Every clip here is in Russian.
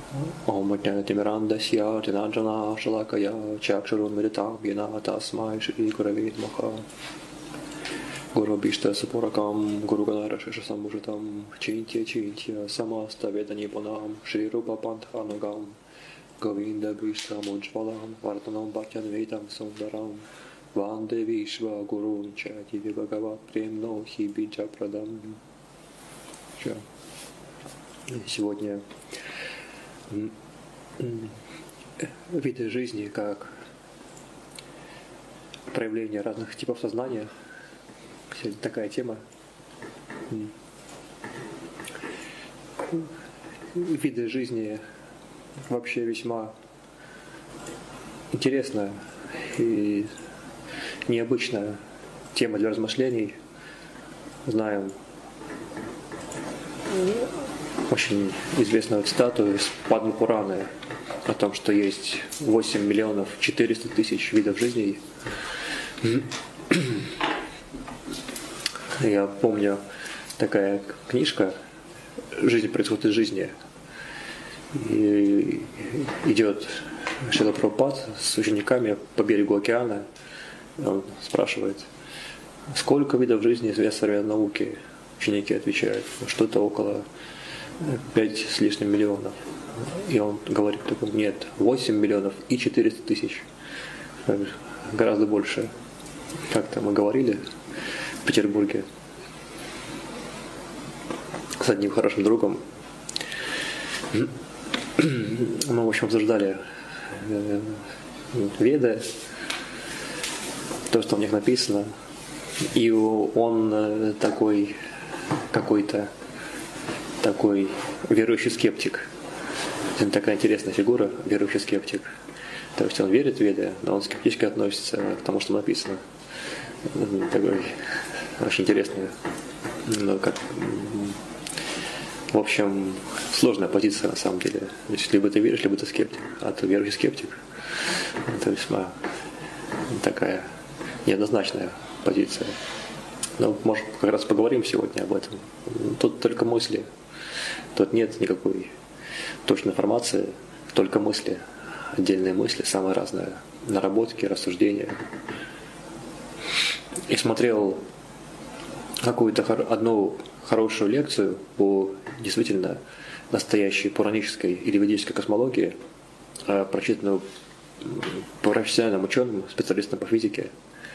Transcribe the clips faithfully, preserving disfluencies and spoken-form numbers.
Om Jnanatimirandasya Jananjana Shalakaya Chakshurun Meditam Yena Tasmai Shri Gurave Namaha. Guru Bhishta Sapurakam Guru Ganara Shashambujatam Chintya Chintya Samasta Vedanipunam Shri Rupa Panthanagam Govinda Bhishta Mujvalam Vartanam Bhatyan Vedam Sundaram Vande Vishwa Gurun Chati Vibhagavat Premno Hi Bija Pradam. Сегодня виды жизни как проявление разных типов сознания. Сегодня такая тема. Виды жизни вообще весьма интересная и необычная тема для размышлений. Знаем очень известную цитату из Падма Пураны о том, что есть восемь миллионов четыреста тысяч видов жизней. Я помню, такая книжка «Жизнь происходит из жизни». И идет Шрила Прабхупад с учениками по берегу океана. Он спрашивает, сколько видов жизни известно в современной науке? Ученики отвечают, что-то около пять с лишним миллионов. И он говорит, нет, восемь миллионов и четыреста тысяч. Гораздо больше. Как-то мы говорили в Петербурге с одним хорошим другом. Мы, в общем, обсуждали Веды, то, что в них написано. И он такой какой-то такой верующий скептик. Это такая интересная фигура, верующий скептик. То есть он верит в Веды, но он скептически относится к тому, что написано. Такой очень интересный. Ну, как, в общем, сложная позиция на самом деле. То есть, либо ты веришь, либо ты скептик. А ты верующий скептик. Это весьма такая неоднозначная позиция. Но, может, как раз поговорим сегодня об этом. Тут только мысли. Тут нет никакой точной информации, только мысли, отдельные мысли, самые разные, наработки, рассуждения. И смотрел какую-то одну хорошую лекцию по действительно настоящей пуранической или ведической космологии, прочитанную профессиональным ученым, специалистом по физике.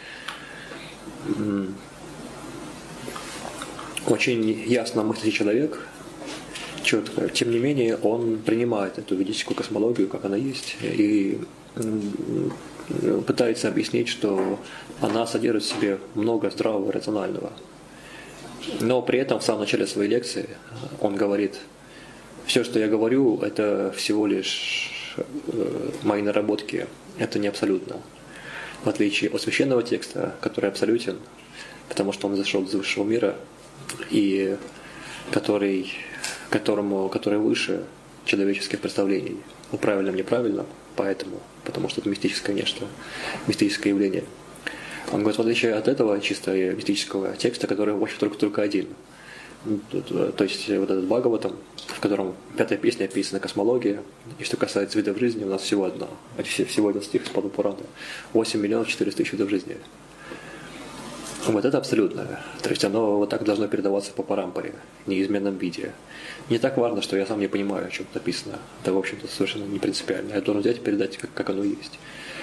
Очень ясно мыслящий человек, четко. Тем не менее, он принимает эту ведическую космологию, как она есть, и пытается объяснить, что она содержит в себе много здравого и рационального. Но при этом в самом начале своей лекции он говорит, все, что я говорю, это всего лишь мои наработки, это не абсолютно. В отличие от священного текста, который абсолютен, потому что он зашел из высшего мира, и который, которому, который выше человеческих представлений. Ну, правильно, неправильно, поэтому, потому что это мистическое нечто, мистическое явление. Он говорит, в отличие от этого чисто мистического текста, который, в общем, только, только один. То есть вот этот Бхагаватам, в котором пятая песня описана космология, и что касается видов жизни, у нас всего одно. Всего один стих из Падма Пураны. восемь миллионов четыреста тысяч видов жизни. Вот это абсолютное. То есть оно вот так должно передаваться по парампоре, в неизменном виде. Не так важно, что я сам не понимаю, о чем написано. Это, в общем-то, совершенно не принципиально. Я должен взять и передать, как, как оно есть.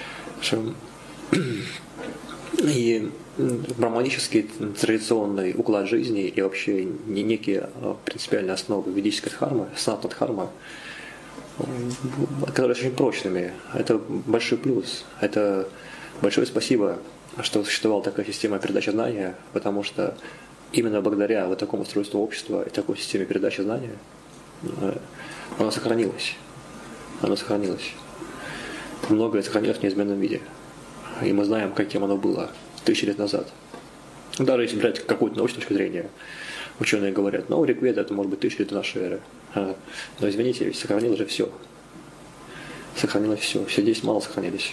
И брахманический традиционный уклад жизни и вообще некие принципиальные основы ведической дхармы, санатна дхарма, которые очень прочными. Это большой плюс. Это большое спасибо, что существовала такая система передачи знания, потому что именно благодаря вот такому устройству общества и такой системе передачи знания оно сохранилось. Оно сохранилось. Многое сохранилось в неизменном виде. И мы знаем, каким оно было тысячи лет назад. Даже если брать какую-то научную точку зрения, ученые говорят, ну, Ригведа это может быть тысячи лет до нашей эры. Но извините, ведь сохранилось же все. Сохранилось все. Все здесь мало сохранились.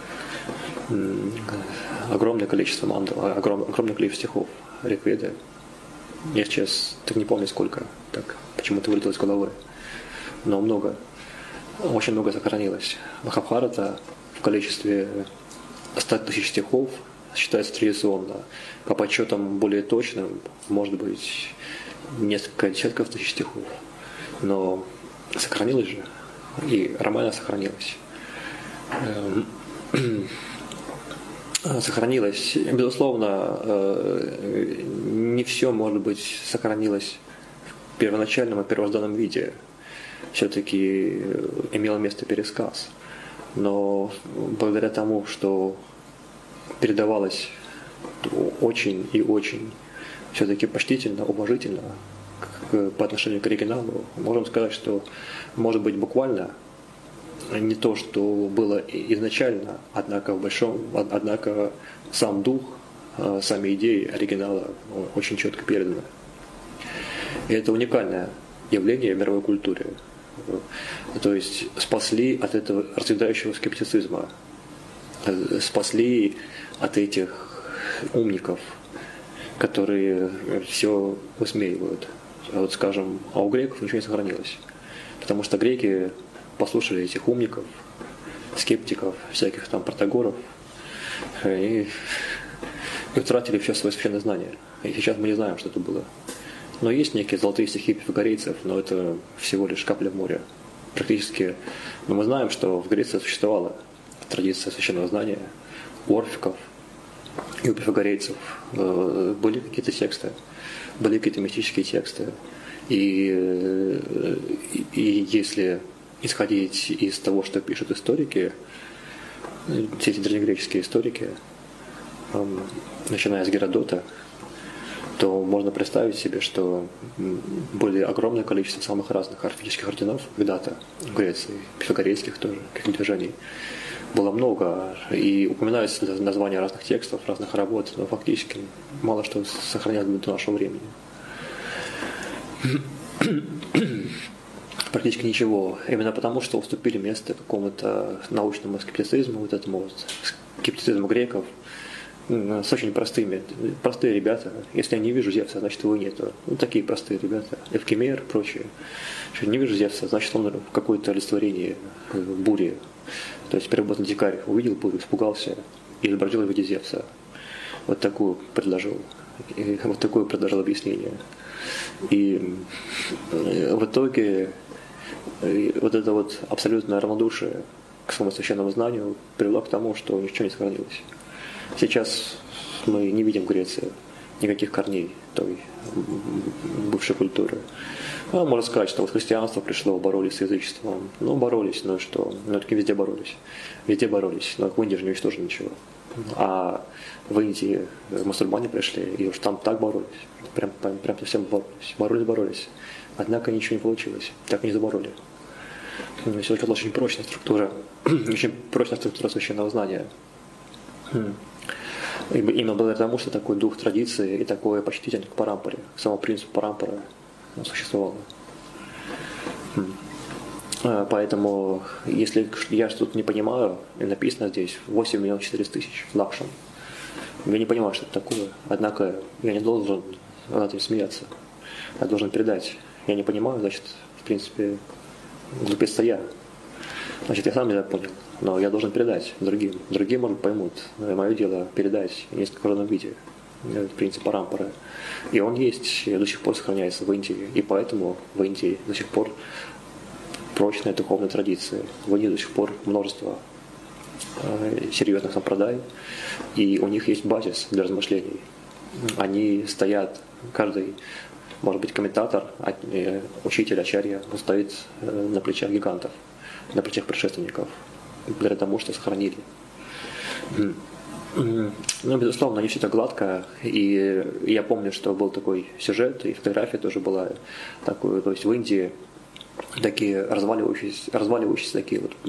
Огромное количество мандал, огром, огромное количество стихов Ригведы. Я сейчас так не помню сколько, так почему-то вылетело из головы. Но много. очень много сохранилось. Махабхарата в количестве ста тысяч стихов считается традиционно. По подсчетам более точным, может быть, несколько десятков тысяч стихов. Но сохранилось же, и Рамайна сохранилась. Сохранилось. Безусловно, не все, может быть, сохранилось в первоначальном и первозданном виде. Все-таки имел место пересказ. Но благодаря тому, что передавалось очень и очень все-таки почтительно, уважительно к, по отношению к оригиналу, можем сказать, что, может быть, буквально не то, что было изначально, однако в большом, однако сам дух, сами идеи оригинала очень четко переданы. И это уникальное явление в мировой культуре. То есть спасли от этого расцветающего скептицизма, спасли от этих умников, которые все высмеивают. А вот, скажем, а у греков ничего не сохранилось. Потому что греки послушали этих умников, скептиков, всяких там протагоров, и утратили все свое священное знание. И сейчас мы не знаем, что это было. Но есть некие золотые стихи пифагорейцев, но это всего лишь капля в море. Практически, но мы знаем, что в Греции существовала традиция священного знания у орфиков и у пифагорейцев. Были какие-то тексты, были какие-то мистические тексты. И, и если исходить из того, что пишут историки, все эти древнегреческие историки, начиная с Геродота, то можно представить себе, что были огромное количество самых разных орфических орденов когда-то в Греции, пифагорейских тоже, каких движений. Было много, и упоминаются названия разных текстов, разных работ, но фактически мало что сохраняется до нашего времени. Практически ничего. Именно потому, что уступили место какому-то научному скептицизму, вот этому вот скептицизму греков, с очень простыми, простые ребята. Если я не вижу Зевса, значит его нету. Ну, такие простые ребята. Эвкемер и прочие. Если не вижу Зевса, значит он в какое-то олицетворение бури. То есть первобытный дикарь увидел бурю, испугался и изобразил в виде Зевса. Вот такую предложил. И вот такое предложил объяснение. И в итоге вот это вот абсолютное равнодушие к своему священному знанию привело к тому, что ничего не сохранилось. Сейчас мы не видим в Греции никаких корней той бывшей культуры. Ну, можно сказать, что вот христианство пришло, боролись с язычеством. Ну, боролись, ну что, ну, таки везде боролись. Везде боролись, но в Индии же не уничтожили ничего. А в Индии мусульмане пришли, и уж там так боролись. Прям, прям, прям совсем боролись. Боролись, боролись. Однако ничего не получилось. Так и не забороли. Все-таки была очень прочная структура, очень прочная структура священного знания. Именно благодаря тому, что такой дух традиции и такое почтительное к парампоре, к самому принципу парампора существовало. Поэтому, если я что-то не понимаю, и написано здесь восемь миллионов четыреста тысяч лакшам, я не понимаю, что это такое. Однако я не должен над этим смеяться. Я должен передать. Я не понимаю, значит, в принципе, глупец-то я. Значит, я сам не понял, но я должен передать другим. Другие, может, поймут. Мое дело передать в несколько разном виде. Принцип парампора. И он есть, и до сих пор сохраняется в Индии. И поэтому в Индии до сих пор прочная духовная традиция. В Индии до сих пор множество серьезных сампрадай, и у них есть базис для размышлений. Они стоят, каждый, может быть, комментатор, учитель, ачарья, он стоит на плечах гигантов, на плечах предшественников, благодаря тому, что сохранили. Ну, безусловно, не все так гладко, и я помню, что был такой сюжет, и фотография тоже была такой, то есть в Индии такие разваливающиеся, разваливающиеся такие вот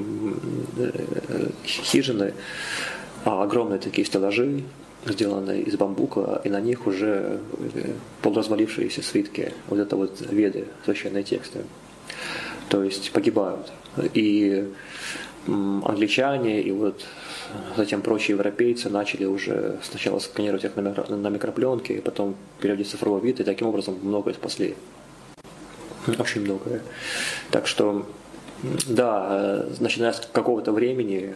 хижины, огромные такие стеллажи, сделанные из бамбука, и на них уже полуразвалившиеся свитки, вот это вот веды, священные тексты. То есть погибают. И англичане, и вот затем прочие европейцы начали уже сначала сканировать их на микропленке, и потом переводить в цифровой вид, и таким образом многое спасли. Очень многое. Так что Да, начиная с какого-то времени,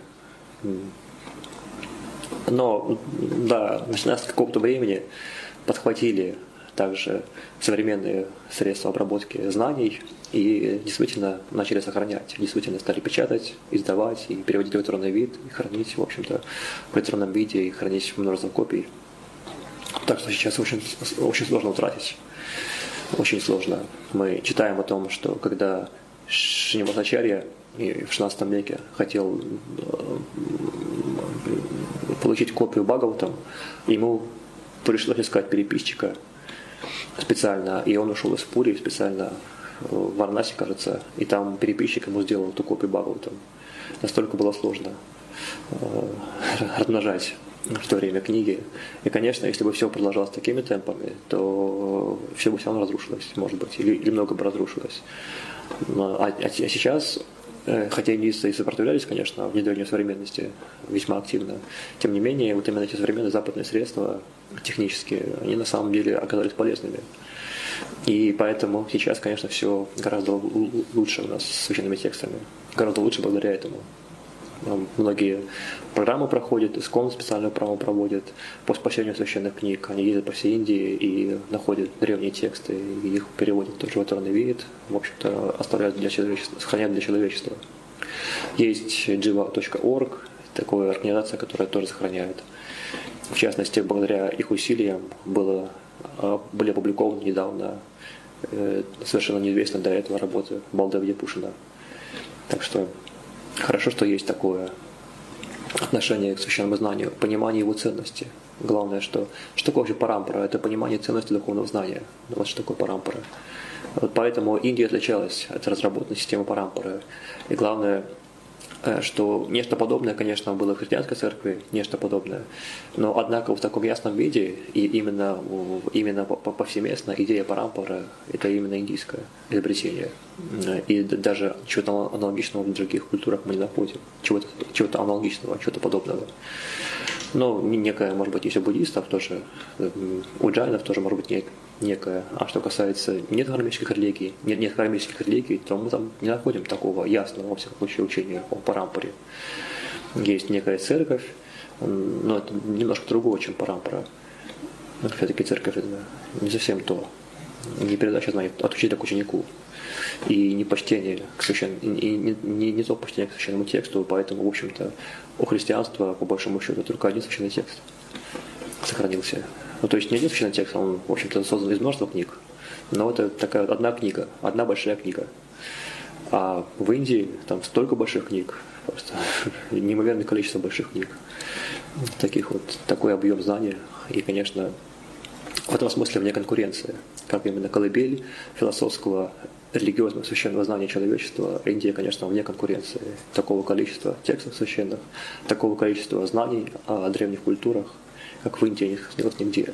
но, да, начиная с какого-то времени подхватили также современные средства обработки знаний и действительно начали сохранять, действительно стали печатать, издавать и переводить в электронный вид, и хранить, в общем-то, в электронном виде, и хранить множество копий. Так что сейчас очень, очень сложно утратить. Очень сложно. Мы читаем о том, что когда Шриматачарья в шестнадцатом веке хотел получить копию Бхагаватам, ему пришлось искать переписчика специально, и он ушел из Пури специально в Варанаси, кажется, и там переписчик ему сделал эту копию Бхагаватам. Настолько было сложно размножать в то время книги. И, конечно, если бы все продолжалось такими темпами, то все бы все равно разрушилось, может быть, или, или много бы разрушилось. А, а сейчас, хотя индийцы и сопротивлялись, конечно, внедрению современности весьма активно, тем не менее, вот именно эти современные западные средства технические, они на самом деле оказались полезными. И поэтому сейчас, конечно, все гораздо лучше у нас с священными текстами. Гораздо лучше благодаря этому. Многие программы проходят, ИСККОН специальную программу проводит по спасению священных книг. Они ездят по всей Индии и находят древние тексты, и их переводят тоже в электронный вид, в общем-то, оставляют для человечества, сохраняют для человечества. Есть джива точка орг, такая организация, которая тоже сохраняет. В частности, благодаря их усилиям было, были опубликованы недавно совершенно неизвестные до этого работы Балдева Пушина. Так что хорошо, что есть такое отношение к священному знанию, понимание его ценности. Главное, что, что такое вообще парампара? Это понимание ценности духовного знания. Вот что такое парампара. Вот поэтому Индия отличалась от разработанной системы парампары. И главное, что нечто подобное, конечно, было в христианской церкви, нечто подобное, но однако в таком ясном виде и именно, именно повсеместно идея парампара – это именно индийское изобретение. И даже чего-то аналогичного в других культурах мы не находим, чего-то, чего-то аналогичного, чего-то подобного. Но некое, может быть, есть у буддистов тоже, у джайнов тоже может быть некое. А что касается недхармических религий, нет, нет хармических религий, то мы там не находим такого ясного, во всяком случае, учения о парампаре. Есть некая церковь, но это немножко другое, чем парампара. Все-таки церковь это не совсем то. Не передача знаний от учителя к ученику. И не почтение к священному, и не, не, не то почтение к священному тексту, поэтому, в общем-то, у христианства, по большому счету, только один священный текст сохранился. Ну, то есть не один священный текст, он, в общем-то, создан из множества книг, но это такая одна книга, одна большая книга. А в Индии там столько больших книг, просто неимоверное количество больших книг, таких вот, такой объем знаний, и, конечно, в этом смысле вне конкуренции, как именно колыбель философского, религиозного священного знания человечества. Индия, конечно, вне конкуренции такого количества текстов священных, такого количества знаний о древних культурах, как в Индии, нет нигде.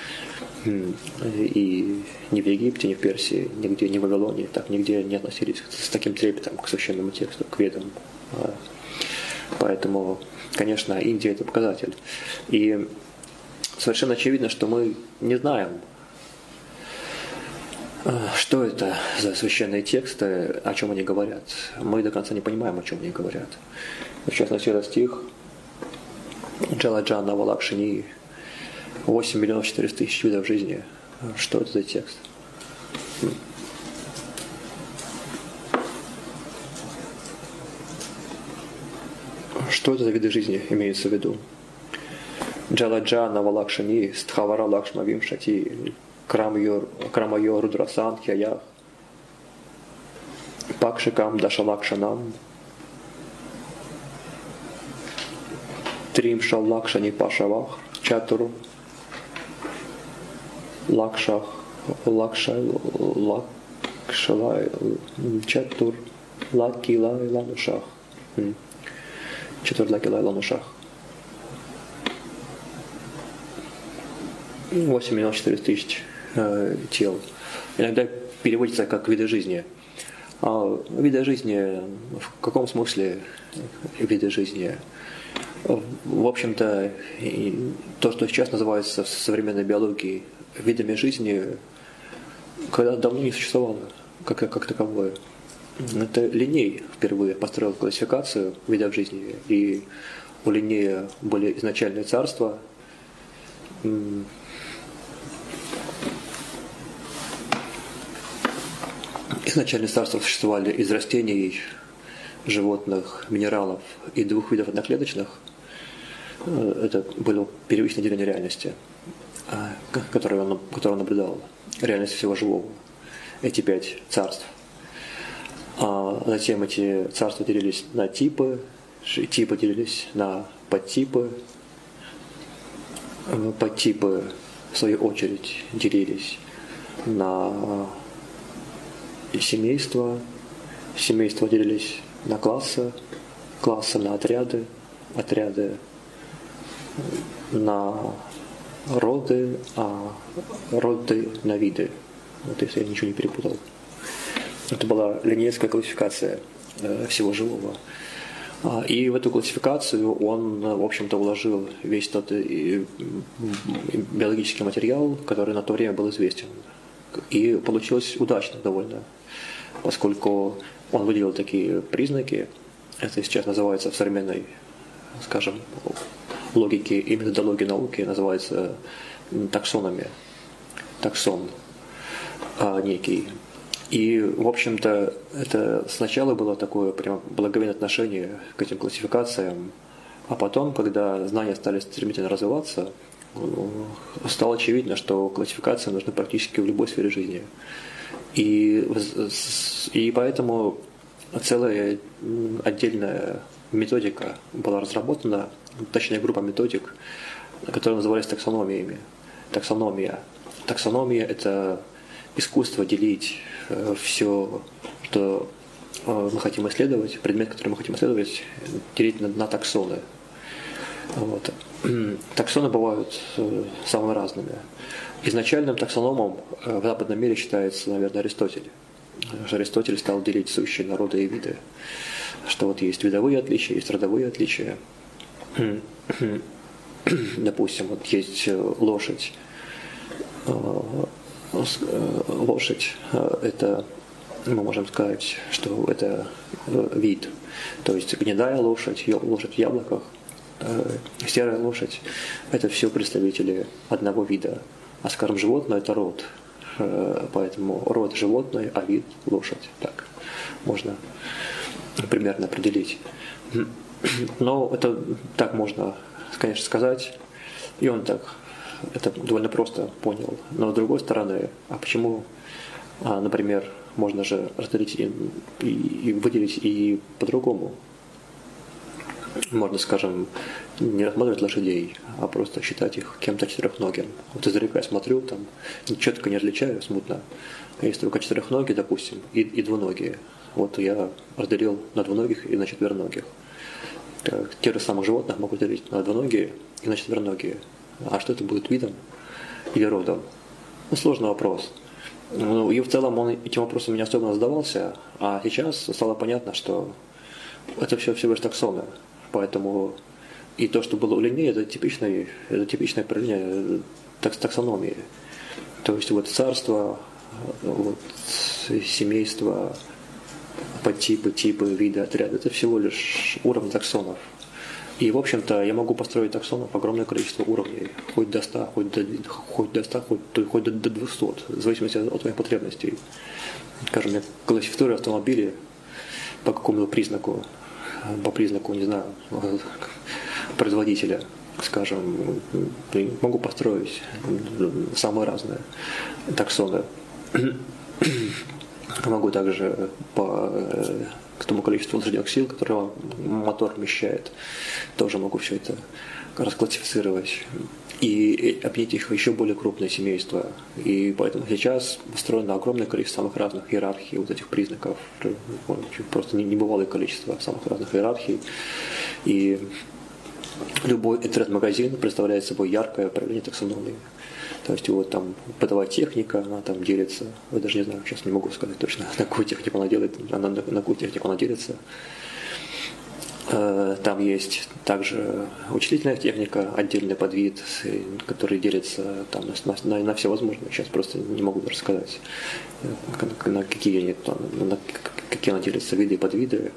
И ни в Египте, ни в Персии, нигде, ни в Вавилоне, так нигде не относились с таким трепетом к священному тексту, к ведам. Поэтому, конечно, Индия – это показатель. И совершенно очевидно, что мы не знаем, что это за священные тексты, о чем они говорят. Мы до конца не понимаем, о чем они говорят. Сейчас начало стих Джаладжана Валакшини, восемь миллионов четыреста тысяч видов жизни. Что это за текст? Что это за виды жизни имеется в виду? Джаладжана Валакшини, Стхавара Лакшма Вимшати, Крамайо Рудрасанхья, Пакшикам Дашалакшанам, Трим Шаллакшани Пашавах, Чатуру, Лакшах, Лакшай, Лакшалай, Чатур, Лакилай, Ланушах. Чатур, Лакилай, Ланушах. восемь миллионов четыреста тысяч э, тел. Иногда переводится как виды жизни. А виды жизни, в каком смысле виды жизни? В общем-то, то, что сейчас называется в современной биологии видами жизни, когда давно не существовало как, как таковое. Это Линней впервые построил классификацию видов жизни, и у Линнея были изначальные царства. Изначальные царства существовали из растений, животных, минералов и двух видов одноклеточных. Это было первичное деление реальности, которое он, которое он наблюдал, реальность всего живого. Эти пять царств. А затем эти царства делились на типы, типы делились на подтипы, подтипы в свою очередь делились на семейства, семейства делились на классы, классы на отряды, отряды на роды, а роды на виды. Вот если я ничего не перепутал. Это была линейская классификация всего живого. И в эту классификацию он, в общем-то, уложил весь тот биологический материал, который на то время был известен. И получилось удачно довольно, поскольку он выделил такие признаки. Это сейчас называется в современной, скажем, логике и методологии науки называется таксонами. Таксон некий. И, в общем-то, это сначала было такое прям благовейное отношение к этим классификациям, а потом, когда знания стали стремительно развиваться, стало очевидно, что классификации нужны практически в любой сфере жизни. И, и поэтому целая отдельная методика была разработана, точнее группа методик, которые назывались таксономиями. Таксономия. Таксономия – это искусство делить все, что мы хотим исследовать, предмет, который мы хотим исследовать, делить на, на таксоны. Вот. Таксоны бывают самыми разными. Изначальным таксономом в западном мире считается, наверное, Аристотель. Аристотель стал делить сущие народы и виды. Что вот есть видовые отличия, есть родовые отличия. Допустим, вот есть лошадь. Лошадь – это, мы можем сказать, что это вид. То есть гнедая лошадь, лошадь в яблоках, серая лошадь – это все представители одного вида. А, скажем, животное – это род. Поэтому род – животное, а вид – лошадь. Так можно примерно определить. Но это так можно, конечно, сказать. И он так это довольно просто понял. Но с другой стороны, а почему, например, можно же разделить и, и, и выделить и по-другому? Можно, скажем, не рассматривать лошадей, а просто считать их кем-то четырехногим. Вот издалека я смотрю, там четко не различаю, смутно. А есть только четырехногие, допустим, и, и двуногие. Вот я разделил на двуногих и на четвероногих. Так, те же самых животных могу делить на двуногие и на четвероногие. А что это будет, видом или родом? Ну, сложный вопрос. Ну, и в целом он этим вопросом не особенно задавался, а сейчас стало понятно, что это все всего лишь таксоны. Поэтому и то, что было у Линнея, это типичное, это типичное проявление таксономии. То есть вот царство, вот, семейство, подтипы, типы, виды, отряды, это всего лишь уровень таксонов. И, в общем-то, я могу построить таксонов огромное количество уровней, хоть до ста, хоть до, хоть до ста, хоть, хоть до, до двухсот, в зависимости от моих потребностей. Скажем, я классифицирую автомобили по какому-то признаку, по признаку, не знаю, производителя, скажем, могу построить самые разные таксоны. Могу также по к тому количеству лошадиных сил, которое мотор вмещает, тоже могу все это расклассифицировать и объединить их в еще более крупное семейство. И поэтому сейчас построено огромное количество самых разных иерархий вот этих признаков, просто небывалое количество самых разных иерархий. И любой интернет-магазин представляет собой яркое проявление таксономии. То есть вот там бытовая техника, она там делится, я даже не знаю, сейчас не могу сказать точно, на какую технику она делает, она, на какую технику она делится. Там есть также вычислительная техника, отдельный подвид, который делится там, на, на, на все возможные. Сейчас просто не могу даже сказать, на какие они, на какие она делится, виды и подвиды,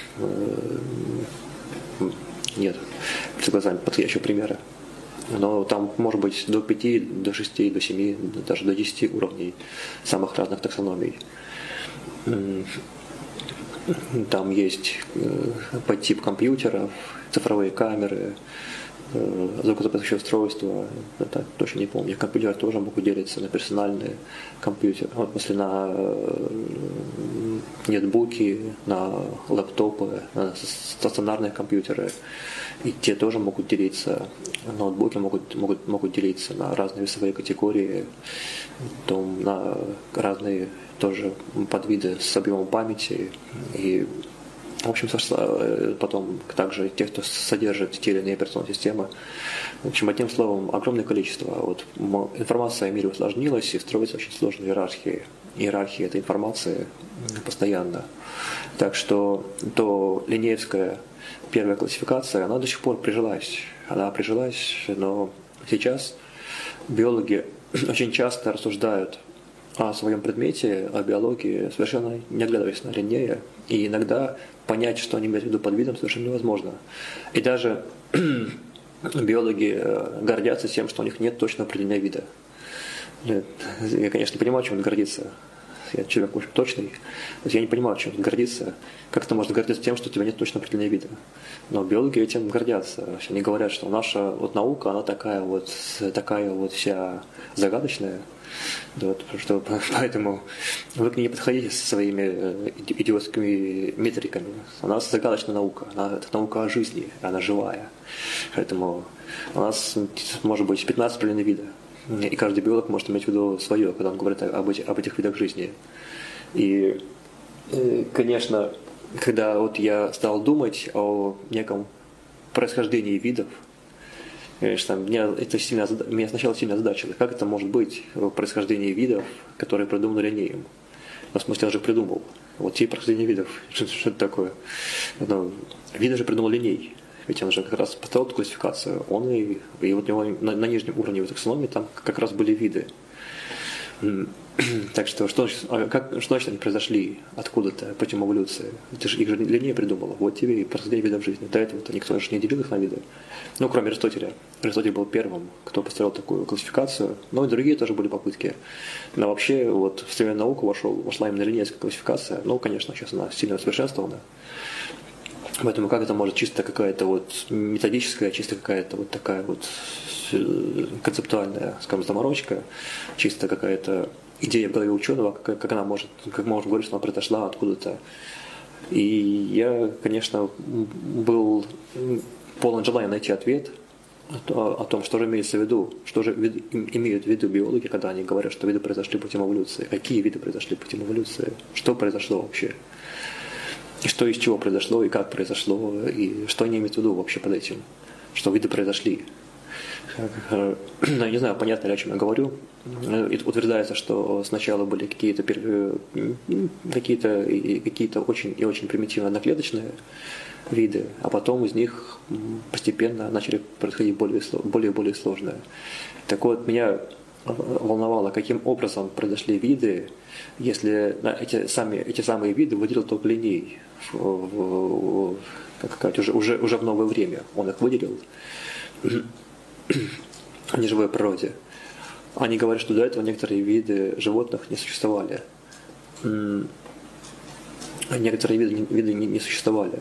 нет, перед глазами подходящего примера. Но там может быть до пяти, до шести, до семи, даже до десяти уровней самых разных таксономий. Там есть подтип компьютеров, цифровые камеры, звукозаписывающие устройства, это точно не помню. Компьютеры тоже могут делиться на персональные компьютеры, вот, в смысле на нетбуки, на лэптопы, на стационарные компьютеры. И те тоже могут делиться, ноутбуки могут, могут, могут делиться на разные весовые категории, потом на разные тоже подвиды с объемом памяти. И, в общем, потом также те, кто содержит те или иные операционные системы. В общем, одним словом, огромное количество. Вот информация о мире усложнилась и строится очень сложная иерархия. Иерархия этой информации постоянно. Так что то линеевская первая классификация, она до сих пор прижилась. Она прижилась, но сейчас биологи очень часто рассуждают о своем предмете, о биологии, совершенно не оглядываясь на Линнея, и иногда понять, что они имеют в виду под видом, совершенно невозможно. И даже биологи гордятся тем, что у них нет точного определения вида. Я, конечно, не понимаю, чем он гордится. Я человек очень точный. Я не понимаю, чем он гордится. Как это можно гордиться тем, что у тебя нет точного определения вида? Но биологи этим гордятся. Они говорят, что наша вот наука, она такая вот, такая вот вся загадочная. Вот, что, поэтому вы к ней не подходите со своими идиотскими метриками. У нас загадочная наука, она, это наука о жизни, она живая. Поэтому у нас может быть пятнадцать определенных видов. И каждый биолог может иметь в виду свое, когда он говорит об этих, об этих видах жизни. И, конечно, когда вот я стал думать о неком происхождении видов, конечно, меня это сильно, меня сначала сильно озадачило. Как это может быть происхождение видов, которые придумали Линнеем? В смысле, он же придумал. Вот те происхождения видов. Что, что это такое? Но виды же придумал Линней. Ведь он же как раз поставил эту классификацию. Он и, и вот у него на, на нижнем уровне в таксономии там как раз были виды. Так что, что, как, что значит они произошли откуда-то путем эволюции? Это же их же Линней придумала. Вот тебе и происхождение видов жизни. До этого-то никто же не делил их на виды. Ну, кроме Аристотеля. Аристотель был первым, кто построил такую классификацию. Но и другие тоже были попытки. Но вообще, вот в современную науку вошел, вошла именно линейская классификация. Ну, конечно, сейчас она сильно усовершенствована. Поэтому как это может чисто какая-то вот методическая, чисто какая-то вот такая вот концептуальная, скажем, заморочка, чисто какая-то идея в голове ученого, как, как она может, как можно говорить, что она произошла откуда-то. И я, конечно, был полон желания найти ответ о, о том, что же имеется в виду, что же вид, имеют в виду биологи, когда они говорят, что виды произошли путем эволюции, какие виды произошли путем эволюции, что произошло вообще. И что из чего произошло, и как произошло, и что они имеют в виду вообще под этим, что виды произошли. Я не знаю, понятно ли, о чем я говорю. И утверждается, что сначала были какие-то какие-то какие-то очень и очень примитивно одноклеточные виды, а потом из них постепенно начали происходить более более более сложные. Так вот, меня волновало, каким образом произошли виды, если эти, сами, эти самые виды выделил только Линней, в, в, как сказать, уже, уже, уже в новое время он их выделил в неживой природе. Они говорят, что до этого некоторые виды животных не существовали. Некоторые виды, виды не, не существовали.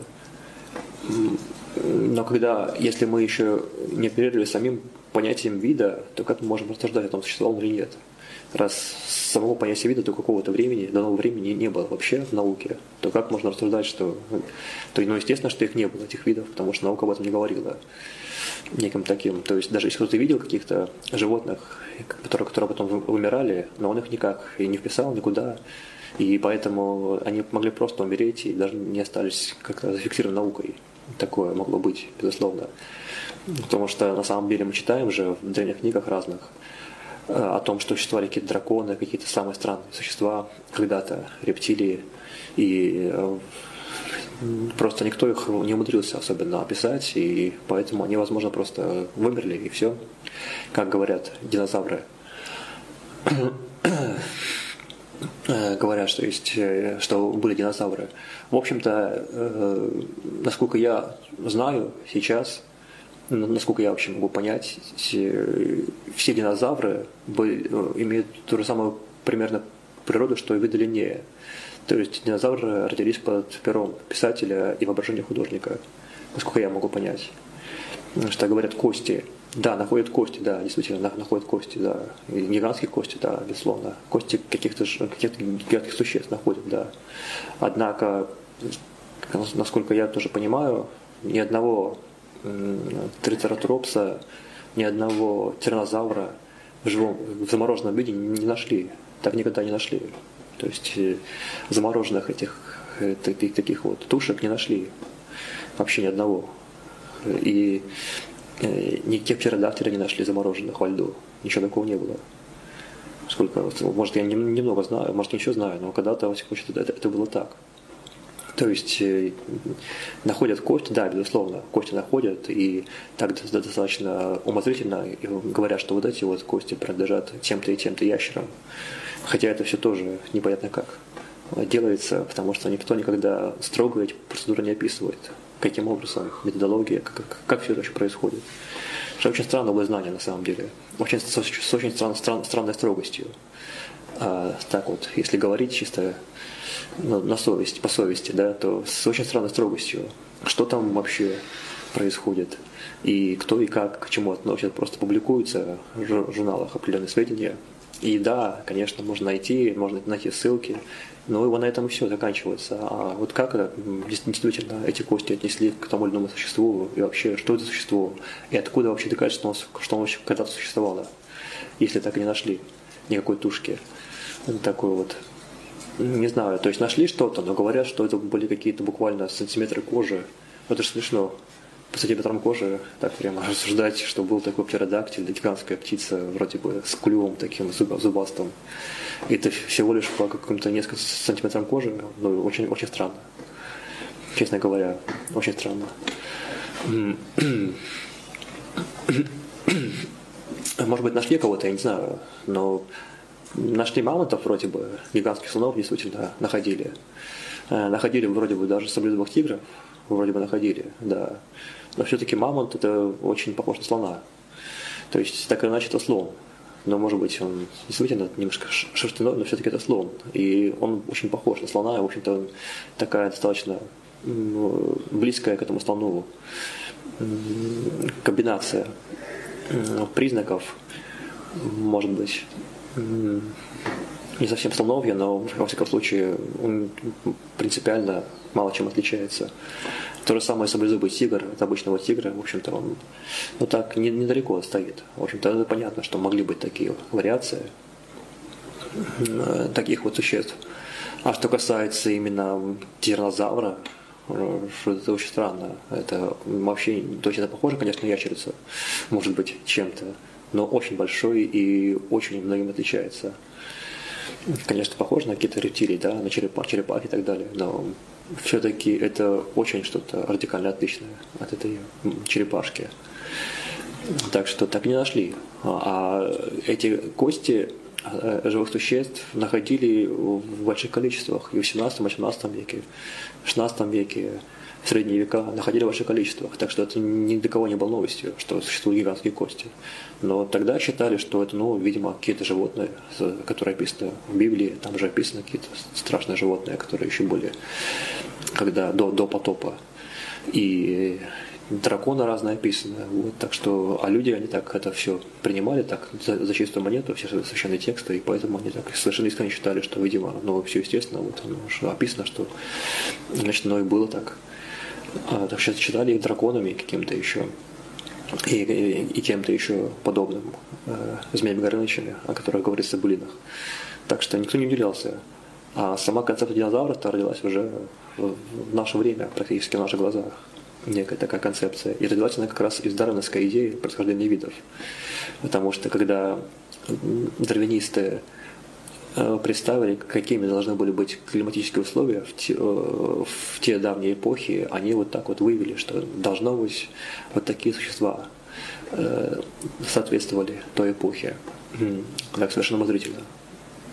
Но когда, если мы еще не оперировали самим понятием вида, то как мы можем рассуждать о том, существовал он или нет? Раз самого понятия вида до какого-то времени, до нового времени не было вообще в науке, то как можно рассуждать, что... То, ну, естественно, что их не было, этих видов, потому что наука об этом не говорила. Неким таким. То есть даже если кто-то видел каких-то животных, которые, которые потом вымирали, но он их никак и не вписал никуда, и поэтому они могли просто умереть и даже не остались как-то зафиксированы наукой. Такое могло быть, безусловно. Потому что на самом деле мы читаем же в древних книгах разных о том, что существовали какие-то драконы, какие-то самые странные существа, когда-то рептилии, и просто никто их не умудрился особенно описать, и поэтому они, возможно, просто вымерли, и все, как говорят динозавры. говорят, что есть, что были динозавры. В общем-то, насколько я знаю сейчас, насколько я вообще могу понять, все динозавры имеют ту же самую примерно природу, что и виды Линнея. То есть динозавры родились под пером писателя и воображения художника, насколько я могу понять. Что говорят кости. Да, находят кости, да, действительно, находят кости, да. И гигантские кости, да, безусловно. Кости каких-то каких-то гигантских существ находят, да. Однако, насколько я тоже понимаю, ни одного трицератопса, ни одного тираннозавра в живом, в замороженном виде не нашли. Так никогда не нашли. То есть замороженных этих таких, таких вот тушек не нашли. Вообще ни одного. И никаких птеродактилей не нашли замороженных во льду. Ничего такого не было. Сколько, может, я немного знаю, может, ничего знаю, но когда-то, во всяком случае, это, это было так. То есть находят кости, да, безусловно, кости находят, и так достаточно умозрительно говорят, что вот эти вот кости принадлежат тем-то и тем-то ящерам. Хотя это все тоже непонятно как делается, потому что никто никогда строго эти процедуры не описывает. Каким образом, методология, как, как, как все это вообще происходит. Что очень странное знание на самом деле. Очень, с, с очень стран, стран, странной строгостью. А, так вот, если говорить чисто ну, на совесть, по совести, да, то с очень странной строгостью. Что там вообще происходит? И кто и как к чему относят. Просто публикуются в журналах определенные сведения. И да, конечно, можно найти, можно найти ссылки, но его на этом все заканчивается. А вот как это, действительно эти кости отнесли к тому или иному существу, и вообще, что это существо, и откуда вообще докажется, что оно, что оно когда-то существовало, если так и не нашли никакой тушки. Такой вот, не знаю, то есть нашли что-то, но говорят, что это были какие-то буквально сантиметры кожи. Это же смешно. По сантиметрам кожи так прямо рассуждать, что был такой птеродактиль, гигантская птица, вроде бы с клювом таким зубастым. И это всего лишь по каким-то нескольким сантиметрам кожи, ну, очень, очень странно. Честно говоря, очень странно. Может быть, нашли кого-то, я не знаю, но нашли мамонтов вроде бы, гигантских слонов действительно находили. Находили вроде бы даже саблезубых тигров, вроде бы находили, да. Но все-таки мамонт это очень похож на слона. То есть так или иначе это слон. Но может быть он действительно немножко шерстяной, но все-таки это слон. И он очень похож на слона, и в общем-то такая достаточно близкая к этому слону комбинация признаков, может быть, не совсем слоновья, но во всяком случае он принципиально мало чем отличается. То же самое саблезубый тигр от обычного тигра, в общем-то, он ну, так не, недалеко стоит. В общем-то, это понятно, что могли быть такие вариации таких вот существ. А что касается именно тираннозавра, что это очень странно. Это вообще, то есть это похоже, конечно, на ящерицу, может быть, чем-то, но очень большой и очень многим отличается. Конечно, похоже на какие-то рептилии, да, на черепах, черепах и так далее, но все-таки это очень что-то радикально отличное от этой черепашки. Так что так не нашли. А эти кости живых существ находили в больших количествах и в семнадцатом-восемнадцатом веке, в шестнадцатом веке, в средние века находили в больших количествах. Так что это ни для кого не было новостью, что существуют гигантские кости. Но тогда считали, что это, ну, видимо, какие-то животные, которые описаны в Библии, там же описаны какие-то страшные животные, которые еще были, когда до, до потопа. И драконы разные описаны. Вот, так что, а люди, они так это все принимали, так, за, за чистую монету, все священные тексты, и поэтому они так совершенно искренне считали, что, видимо, ну, все естественно, вот оно уже описано, что, значит, оно и было так. А, так что считали их драконами каким-то еще. И, и, и кем-то еще подобным, э, Змеем Горынычами, о которых говорится в былинах. Так что никто не удивлялся. А сама концепция динозавра-то родилась уже в, в наше время, практически в наших глазах. Некая такая концепция. И родилась она как раз из дарвиновской идеи происхождения видов. Потому что когда дарвинисты представили, какими должны были быть климатические условия в те, в те давние эпохи, они вот так вот выявили, что должно быть вот такие существа соответствовали той эпохе. Так совершенно умозрительно.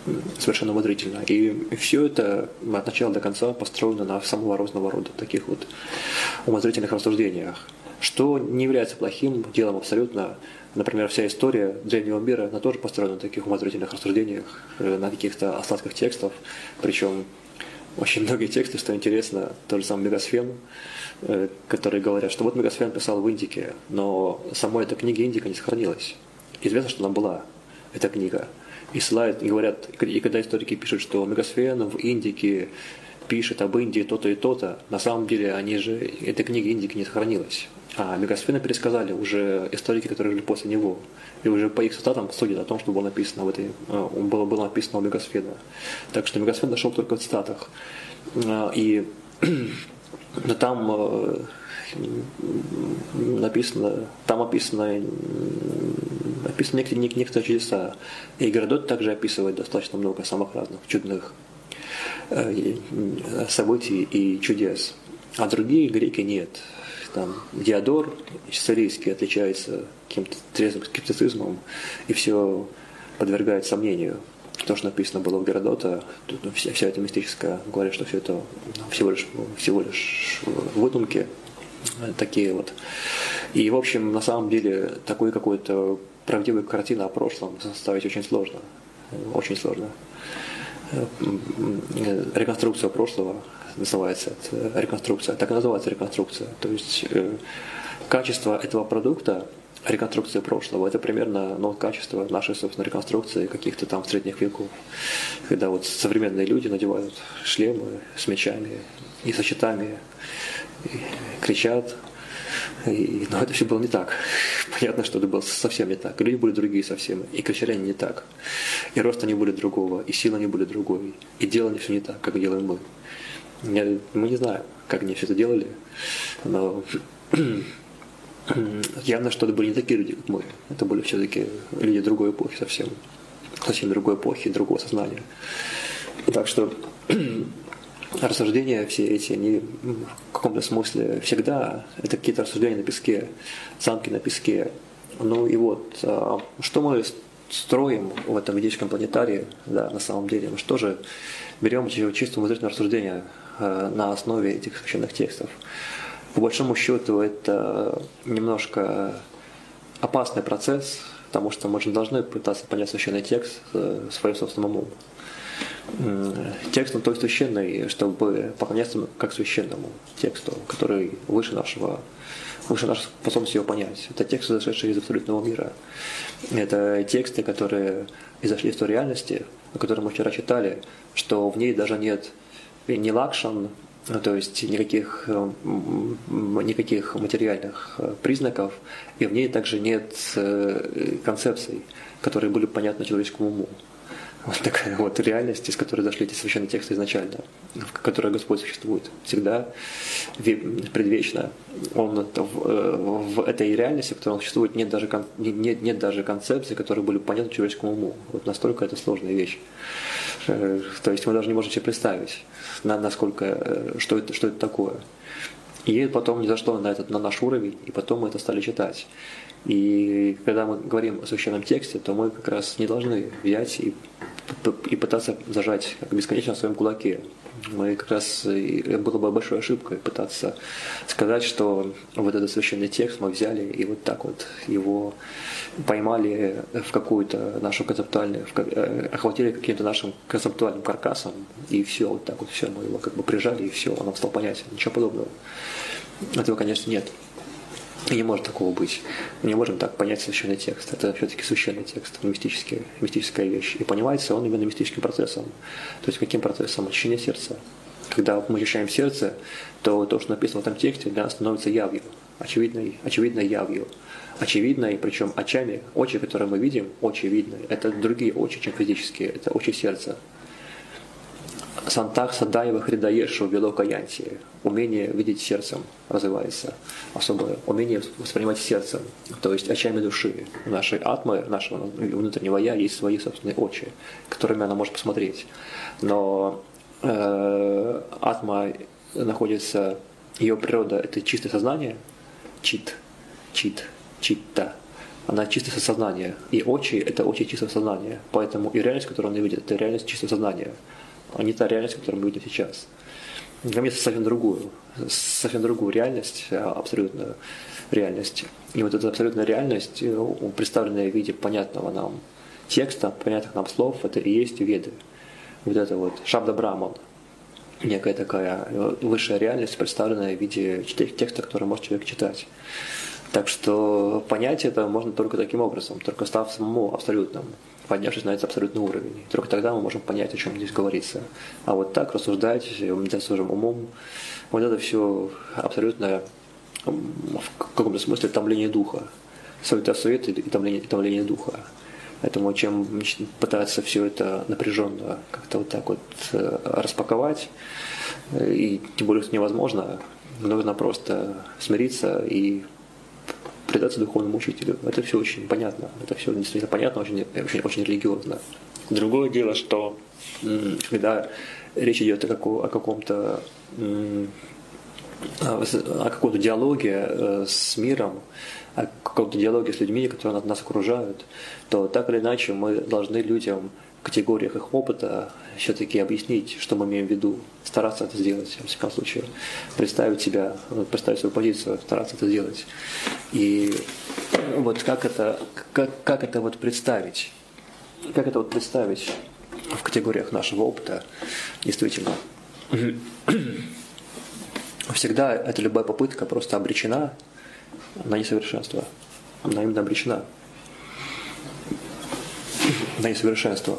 совершенно умозрительно. И все это от начала до конца построено на самого разного рода таких вот умозрительных рассуждениях, что не является плохим делом абсолютно. Например, вся история древнего мира, она тоже построена на таких умозрительных рассуждениях, на каких-то остатках текстов, причем очень многие тексты, что интересно, тот же самый Мегасфен, которые говорят, что вот Мегасфен писал в Индике, но самой этой книги Индика не сохранилась. Известно, что там была эта книга. И ссылают, и говорят, и когда историки пишут, что Мегасфен в Индике пишет об Индии то-то и то-то, на самом деле они же, эта книга Индики не сохранилась. А Мегасфена пересказали уже историки, которые жили после него. И уже по их цитатам судят о том, что было написано в этой, было, было написано у Мегасфена. Так что Мегасфен дошел только в цитатах. И там написано, там описано, описаны некоторые, некоторые чудеса. И Геродот также описывает достаточно много самых разных чудных событий и чудес. А другие греки нет. Там Диодор сирийский отличается каким-то трезвым скептицизмом и все подвергает сомнению. То, что написано было у Геродота, тут, ну, вся, вся эта мистическая, говорят, что все это всего лишь, всего лишь выдумки такие вот. И, в общем, на самом деле, такой какой-то правдивой картины о прошлом составить очень сложно. Очень сложно. Реконструкция прошлого называется это реконструкция, так и называется реконструкция. То есть э, качество этого продукта, реконструкция прошлого, это примерно ну, качество нашей, собственно, реконструкции каких-то там средних веков, когда вот современные люди надевают шлемы с мечами и со щитами, и кричат. И, но это все было не так. Понятно, что это было совсем не так. И люди были другие совсем. И кричали они не так. И рост они были другого, и сила они были другой. И делали все не так, как делаем мы. Я, мы не знаем, как они все это делали, но явно, что это были не такие люди, как мы. Это были все-таки люди другой эпохи совсем. Совсем другой эпохи, другого сознания. Так что рассуждения все эти, они в каком-то смысле всегда, это какие-то рассуждения на песке, замки на песке. Ну и вот, что мы строим в этом ведическом планетарии, да, на самом деле, мы что же берем чисто умозрительное рассуждение на основе этих священных текстов. По большому счету это немножко опасный процесс, потому что мы же не должны пытаться понять священный текст своим собственным умом. Текст он только священный, чтобы поклоняться как священному тексту, который выше нашего, выше нашей способности его понять. Это тексты, зашедшие из абсолютного мира. Это тексты, которые изошли из той реальности, о которой мы вчера читали, что в ней даже нет ни лакшан, то есть никаких, никаких материальных признаков, и в ней также нет концепций, которые были понятны человеческому уму. Вот такая вот реальность, из которой зашли эти священные тексты изначально, в которой Господь существует всегда, предвечно. Он в, в этой реальности, в которой он существует, нет даже, нет, нет даже концепций, которые были понятны человеческому уму. Вот настолько это сложная вещь. То есть мы даже не можем себе представить, насколько, что это, что это такое. И потом не зашло на, этот, на наш уровень, и потом мы это стали читать. И когда мы говорим о священном тексте, то мы как раз не должны взять и, и пытаться зажать как бесконечно в своем кулаке. Мы как раз, и было бы большой ошибкой пытаться сказать, что вот этот священный текст мы взяли и вот так вот его поймали в какую-то нашу концептуальную, охватили каким-то нашим концептуальным каркасом, и все, вот так вот все, мы его как бы прижали, и все, оно стало понятен. Ничего подобного. Этого, конечно, нет. И не может такого быть. Мы не можем так понять священный текст. Это все-таки священный текст, мистический, мистическая вещь. И понимается он именно мистическим процессом. То есть каким процессом? Очищение сердца. Когда мы очищаем сердце, то то, что написано в этом тексте, для нас становится явью. Очевидной, очевидной явью. Очевидной, причем очами. Очи, которые мы видим, очевидные. Это другие очи, чем физические. Это очи сердца. Сантах Садаева Хридаешу Велокаянти. Умение видеть сердцем развивается. Особое умение воспринимать сердцем. То есть очами души. У нашей атмы, нашего внутреннего я есть свои собственные очи, которыми она может посмотреть. Но э, атма находится, ее природа это чистое сознание, чит, чит, читта. она чистое сознание. И очи – это очи чистого сознания. Поэтому и реальность, которую он видит, это реальность чистого сознания, а не та реальность, которую мы видим сейчас. Для меня это совсем другую, совсем другую реальность, абсолютную реальность. И вот эта абсолютная реальность, представленная в виде понятного нам текста, понятных нам слов, это и есть веды. Вот это вот Шабда Браман, некая такая высшая реальность, представленная в виде текста, который может человек читать. Так что понять это можно только таким образом, только став самому абсолютным, поднявшись на этот абсолютный уровень. Только тогда мы можем понять, о чем здесь говорится. А вот так рассуждать, медитацией умом, вот это все абсолютно в каком-то смысле томление духа. Суета-сует и томление, и томление духа. Поэтому чем пытаться все это напряженно как-то вот так вот распаковать, и тем более это невозможно, нужно просто смириться и предаться духовному учителю. Это все очень понятно, это все действительно понятно, очень, очень, очень религиозно. Другое дело, что когда речь идет о каком-то о каком-то диалоге с миром, о каком-то диалоге с людьми, которые нас окружают, то так или иначе мы должны людям в категориях их опыта все-таки объяснить, что мы имеем в виду, стараться это сделать, в всяком случае, представить себя, представить свою позицию, стараться это сделать. И вот как это, как, как это вот представить, как это вот представить в категориях нашего опыта, действительно. Всегда эта любая попытка просто обречена на несовершенство. Она именно обречена на несовершенство.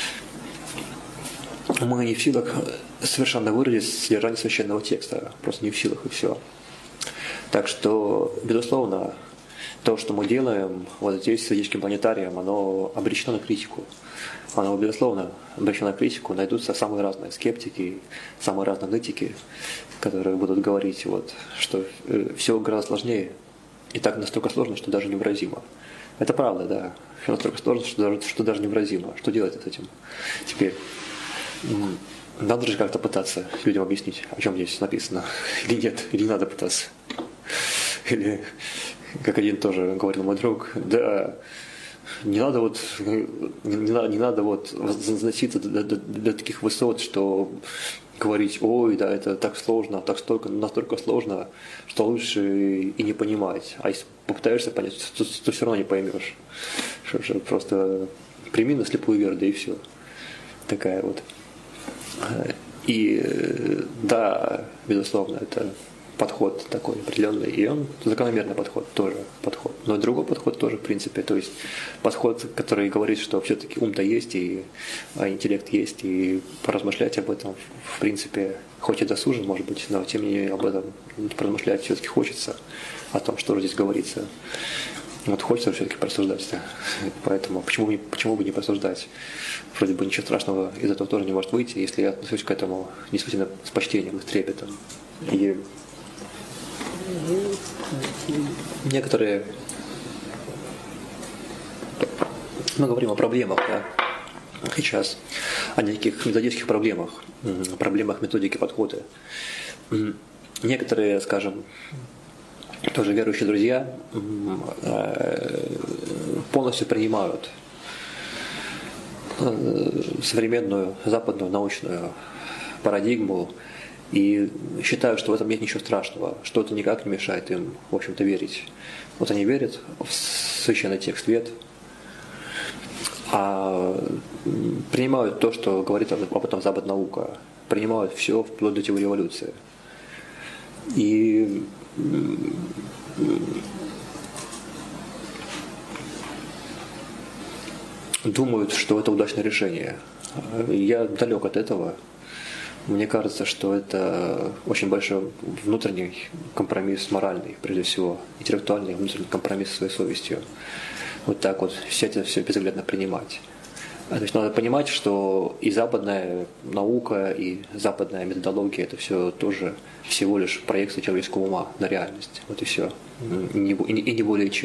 Мы не в силах совершенно выразить содержание священного текста. Просто не в силах, и все. Так что, безусловно, то, что мы делаем вот здесь с ведическим планетарием, оно обречено на критику. Оно, безусловно, обречено на критику. Найдутся самые разные скептики, самые разные нытики, которые будут говорить, вот, что все гораздо сложнее. И так настолько сложно, что даже невыразимо. Это правда, да. Все настолько сложно, что даже, что даже невыразимо. Что делать с этим теперь? Надо же как-то пытаться людям объяснить, о чем здесь написано. Или нет, или не надо пытаться. Или, как один тоже говорил мой друг, да, не надо вот, не, не, надо, не надо вот возноситься до, до, до таких высот, что говорить, ой, да, это так сложно, так столько, настолько сложно, что лучше и не понимать. А если попытаешься понять, то, то все равно не поймешь. Что же, просто прими на слепую веру, да и все. Такая вот. И да, безусловно, это подход такой определенный, и он закономерный подход, тоже подход. Но другой подход тоже, в принципе, то есть подход, который говорит, что все-таки ум-то есть, и а интеллект есть, и поразмышлять об этом, в принципе, хоть и досужен, может быть, но тем не менее об этом поразмышлять все-таки хочется, о том, что же здесь говорится. Вот хочется все-таки порассуждать, да? Поэтому почему, почему бы не порассуждать? Вроде бы ничего страшного из этого тоже не может выйти, если я отношусь к этому действительно с почтением, с трепетом. И некоторые, мы говорим о проблемах, да, сейчас, о неких методических проблемах, проблемах методики подхода. Некоторые, скажем, тоже верующие друзья полностью принимают современную западную научную парадигму и считают, что в этом нет ничего страшного, что это никак не мешает им, в общем-то, верить. Вот они верят в священный текст Вед, а принимают то, что говорит об этом западная наука, принимают все вплоть до теории эволюции. И думают, что это удачное решение. Я далек от этого. Мне кажется, что это очень большой внутренний компромисс моральный, прежде всего, интеллектуальный внутренний компромисс со своей совестью. Вот так вот все это все безоглядно принимать. То есть надо понимать, что и западная наука, и западная методология – это все тоже всего лишь проекция человеческого ума на реальность. Вот и все. И не, и не более чем.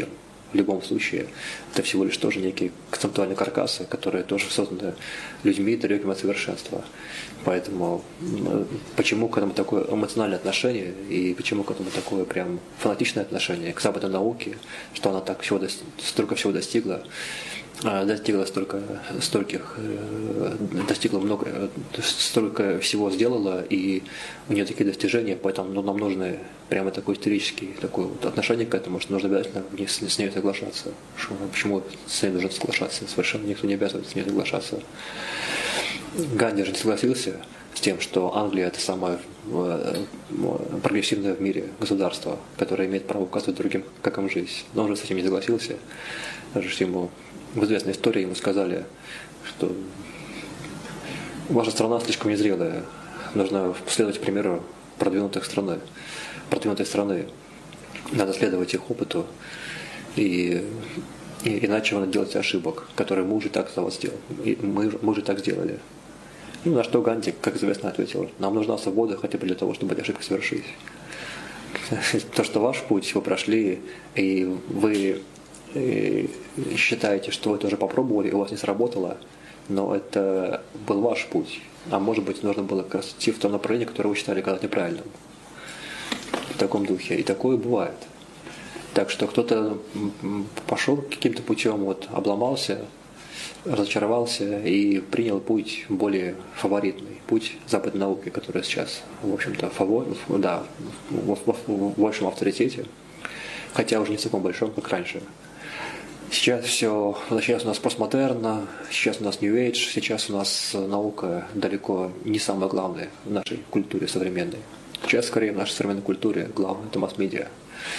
в любом случае это всего лишь тоже некие концептуальные каркасы, которые тоже созданы людьми, далекими от совершенства. Поэтому почему к этому такое эмоциональное отношение и почему к этому такое прям фанатичное отношение к западной науке, что она так всего, столько всего достигла, достигла столько, стольких, достигла много, столько всего сделала, и у нее такие достижения, поэтому ну, нам нужно прямо такой исторический такое вот отношение к этому, что нужно обязательно с, с ней соглашаться. Что, почему с ней нужно соглашаться? Совершенно никто не обязан с ней соглашаться. Ганди же не согласился с тем, что Англия это самое прогрессивное в мире государство, которое имеет право указывать другим, как им жить. Но он же с этим не согласился. Даже что ему в известной истории ему сказали, что ваша страна слишком незрелая, нужно следовать примеру продвинутых страны, продвинутой страны. Надо следовать их опыту, и, и иначе вы наделаете ошибок, которые мы уже так за вас сделали. И мы, мы уже так сделали. Ну, на что Ганди, как известно, ответил: нам нужна свобода хотя бы для того, чтобы эти ошибки совершить. То, что ваш путь вы прошли, и вы и считаете, что вы это уже попробовали, и у вас не сработало, но это был ваш путь. А может быть, нужно было как раз идти в том направлении, которое вы считали когда-то неправильным. В таком духе. И такое бывает. Так что кто-то пошел каким-то путем, вот, обломался, разочаровался и принял путь более фаворитный, путь западной науки, которая сейчас, в общем-то, фавор, да, в, в, в большем авторитете, хотя уже не в таком большом, как раньше. Сейчас все, сейчас у нас постмодерн, сейчас у нас New Age, сейчас у нас наука далеко не самое главное в нашей культуре современной. Сейчас скорее в нашей современной культуре главное это масс-медиа.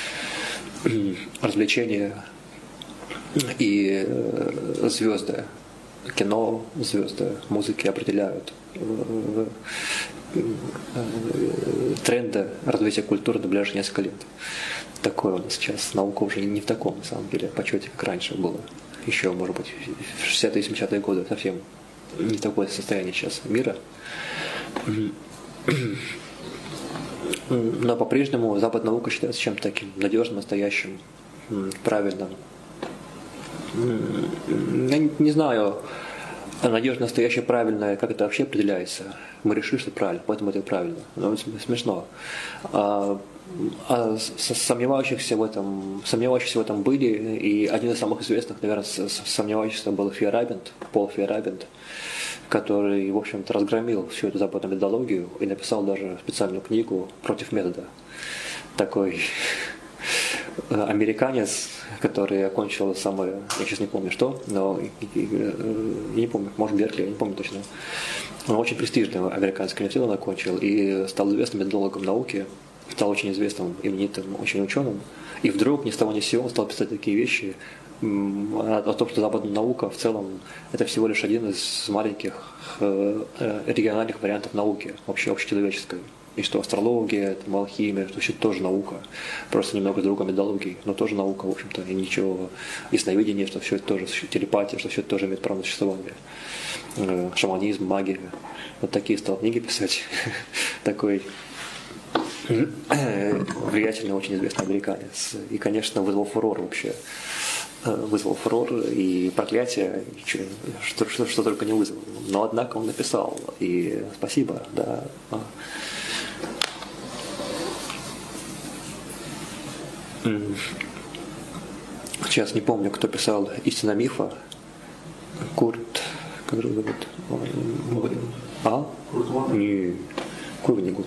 Развлечения и звезды, кино, звезды, музыки определяют тренды развития культуры на ближайшие несколько лет. Такое у нас сейчас наука уже не в таком, на самом деле, почете, как раньше было. Еще, может быть, в шестидесятые и семидесятые годы совсем не такое состояние сейчас мира. Но по-прежнему западная наука считается чем-то таким надежным, настоящим, правильным. Я не знаю, надежно, настоящее, правильное, как это вообще определяется. Мы решили, что правильно, поэтому это правильно. Но это смешно. А, а сомневающихся в этом, сомневающихся в этом были, и один из самых известных, наверное, сомневающихся был Фейерабенд, Пол Фейерабенд, который, в общем-то, разгромил всю эту западную методологию и написал даже специальную книгу «Против метода». Такой американец, который окончил самое, я сейчас не помню что, но я не помню, может Беркли, я не помню точно. Он очень престижный американский университет он окончил и стал известным методологом науки, стал очень известным, именитым, очень ученым. И вдруг ни с того ни с сего он стал писать такие вещи о том, что западная наука в целом это всего лишь один из маленьких региональных вариантов науки, вообще общечеловеческой. И что астрология, там, алхимия, что все тоже наука, просто немного другой методологии, но тоже наука, в общем-то, и ничего, ясновидение, что все это тоже, телепатия, что все это тоже имеет право на существование, шаманизм, магия, вот такие стал книги писать, такой влиятельный, очень известный американец, и, конечно, вызвал фурор вообще, вызвал фурор и проклятие, что, что, что только не вызвал, но однако он написал, и спасибо, да. Сейчас не помню, кто писал «Истина мифа». Курт, как же его зовут? А? Не, Курт не Гуд.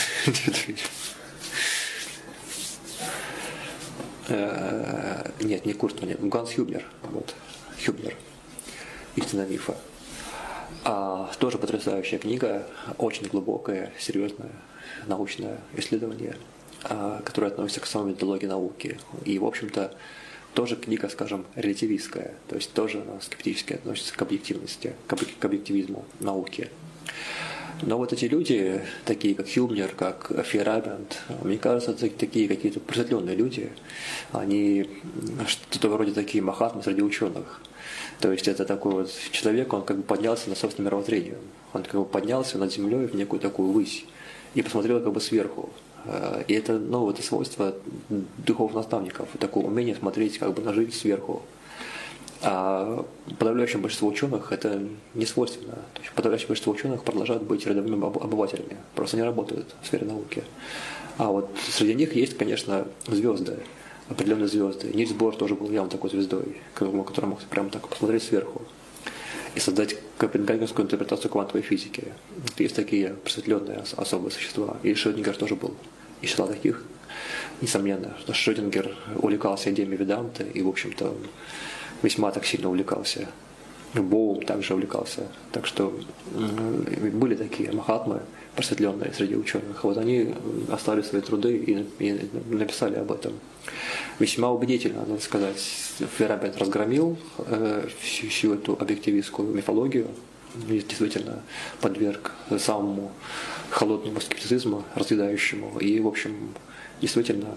Нет, не Курт, нет, Ганс Хюблер. Вот, Хюблер. «Истина мифа». А, тоже потрясающая книга, очень глубокое, серьезное научное исследование, а, которое относится к самой методологии науки. И, в общем-то, тоже книга, скажем, релятивистская, то есть тоже скептически относится к объективности, к объективизму науки. Но вот эти люди, такие как Хюблер, как Фейерабенд, мне кажется, это такие какие-то просветленные люди, они что-то вроде такие махатмы среди ученых. То есть это такой вот человек, он как бы поднялся на собственное мировоззрение. Он как бы поднялся над землей в некую такую высь и посмотрел как бы сверху И это, ну, это свойство духовных наставников, такое умение смотреть как бы на жизнь сверху. А подавляющее большинство ученых это не свойственно. То есть подавляющее большинство ученых продолжают быть рядовыми обывателями, просто не работают в сфере науки. А вот среди них есть, конечно, звезды, определенные звезды. Нильс Бор тоже был явно такой звездой, который мог прямо так посмотреть сверху и создать копенгагенскую интерпретацию квантовой физики. Есть такие просветленные особые существа. И Шрёдингер тоже был из числа таких, несомненно. Что Шрёдингер увлекался идеями Веданты и, в общем-то, весьма так сильно увлекался. Боум также увлекался. Так что были такие махатмы, просветленные среди ученых. Вот они оставили свои труды и, и написали об этом. Весьма убедительно, надо сказать. Фейерабент разгромил э, всю, всю эту объективистскую мифологию, действительно подверг самому холодному скептицизму, разъедающему. И, в общем, действительно,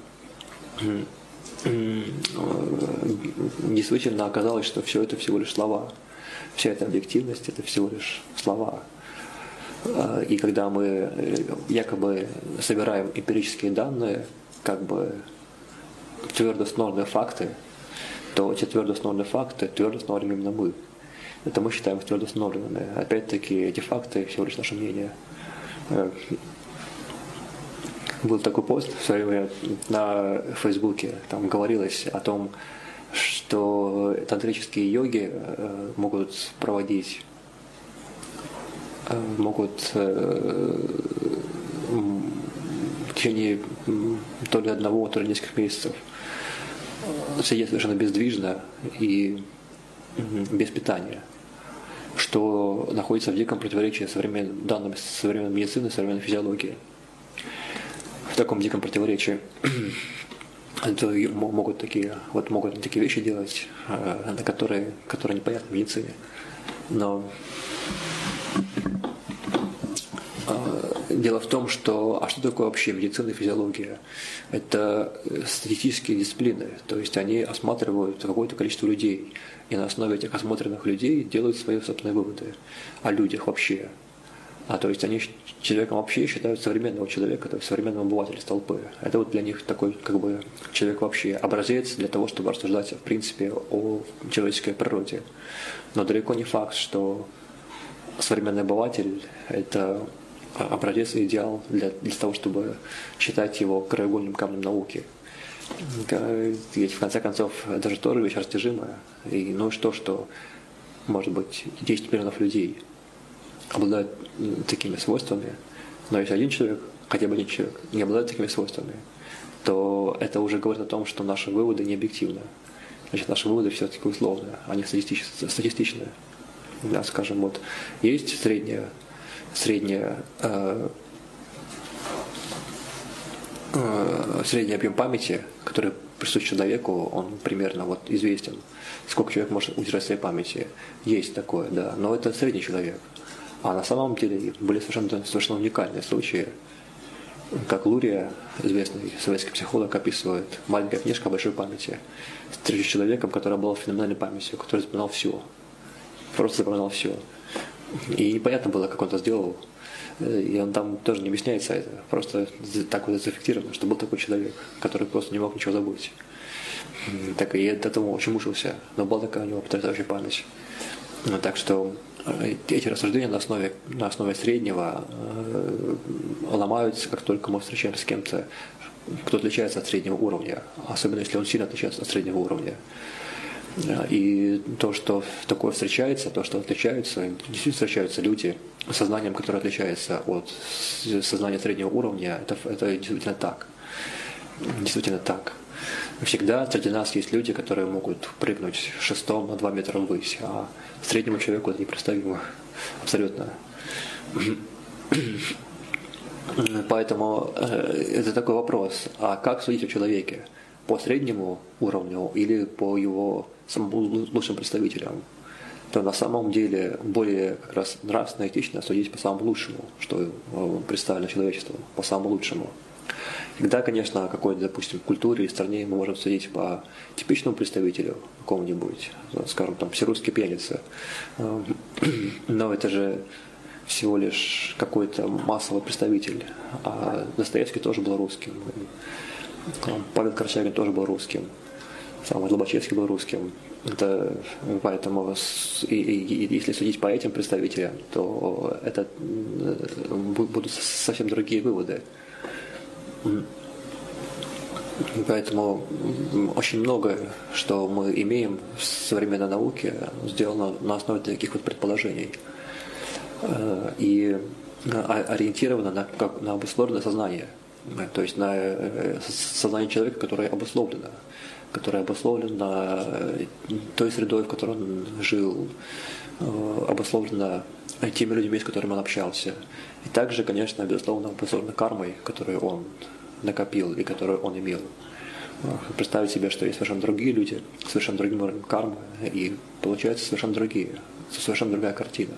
действительно оказалось, что все это всего лишь слова. Вся эта объективность – это всего лишь слова. И когда мы якобы собираем эмпирические данные, как бы твердо установленные факты, то эти твердо установленные факты твердо установлены именно мы. Это мы считаем их твердо установленными. Опять-таки, эти факты всего лишь наше мнение. Был такой пост в свое время на Фейсбуке, там говорилось о том, что тантрические йоги могут проводить, могут в течение то ли одного, то ли нескольких месяцев сидеть совершенно бездвижно и без питания, что находится в диком противоречии с современными данными современной медицины, современной физиологии. В таком диком противоречии это могут такие, вот могут такие вещи делать, на которые, которые непонятны в медицине. Но дело в том, что, а что такое вообще медицина и физиология? Это статистические дисциплины, то есть они осматривают какое-то количество людей, и на основе этих осмотренных людей делают свои собственные выводы о людях вообще. А то есть они человеком вообще считают современного человека, то есть современного обывателя с толпы. Это вот для них такой как бы человек вообще образец для того, чтобы рассуждать в принципе о человеческой природе. Но далеко не факт, что современный обыватель – это образец и идеал для, для того, чтобы считать его краеугольным камнем науки. Ведь в конце концов это же тоже вещь растяжимая. И ну и что, что может быть десять миллионов людей обладают такими свойствами, но если один человек, хотя бы один человек, не обладает такими свойствами, то это уже говорит о том, что наши выводы не объективны. Значит, наши выводы все-таки условные, они статистичные. Да, скажем, вот есть средняя, средняя, э, э, средний объем памяти, который присущ человеку, он примерно вот известен. Сколько человек может удержать в своей памяти. Есть такое, да, но это средний человек. А на самом деле были совершенно, совершенно уникальные случаи, как Лурия, известный советский психолог, описывает маленькая книжка о большой памяти. Встреча с человеком, который обладал феноменальной памятью, который запоминал все. Просто запоминал все. И непонятно было, как он это сделал. И он там тоже не объясняется это. Просто так вот зафиксировано, что был такой человек, который просто не мог ничего забыть. Так и от этого очень мучился. Но была такая у него потрясающая память. Так что эти рассуждения на основе, на основе среднего э, ломаются, как только мы встречаемся с кем-то, кто отличается от среднего уровня, особенно если он сильно отличается от среднего уровня. И то, что такое встречается, то, что отличаются, действительно встречаются люди с сознанием, которое отличается от сознания среднего уровня, это, это действительно так. Действительно так. Всегда среди нас есть люди, которые могут прыгнуть шестом на два метра ввысь, а среднему человеку это непредставимо. Абсолютно. Поэтому это такой вопрос. А как судить о человеке? По среднему уровню или по его самым лучшим представителям? То на самом деле более как раз нравственно и этично судить по самому лучшему, что представлено человечеству, по самому лучшему. Когда, конечно, о какой-то, допустим, культуре и стране мы можем судить по типичному представителю какому-нибудь, скажем, там, все русские пьяницы. Но это же всего лишь какой-то массовый представитель. А Достоевский тоже был русским. Павел Корчагин тоже был русским. Сам Лобачевский был русским. Это, поэтому и, и, и, если судить по этим представителям, то это будут совсем другие выводы. Поэтому очень многое, что мы имеем в современной науке, сделано на основе таких вот предположений. И ориентировано на, как, на обусловленное сознание. То есть на сознание человека, которое обусловлено. Которое обусловлено той средой, в которой он жил, обусловлено теми людьми, с которыми он общался. И также, конечно, безусловно, обусловлено кармой, которую он накопил и которую он имел. Представить себе, что есть совершенно другие люди, совершенно другим уровнем кармы, и получается совершенно другие, совершенно другая картина.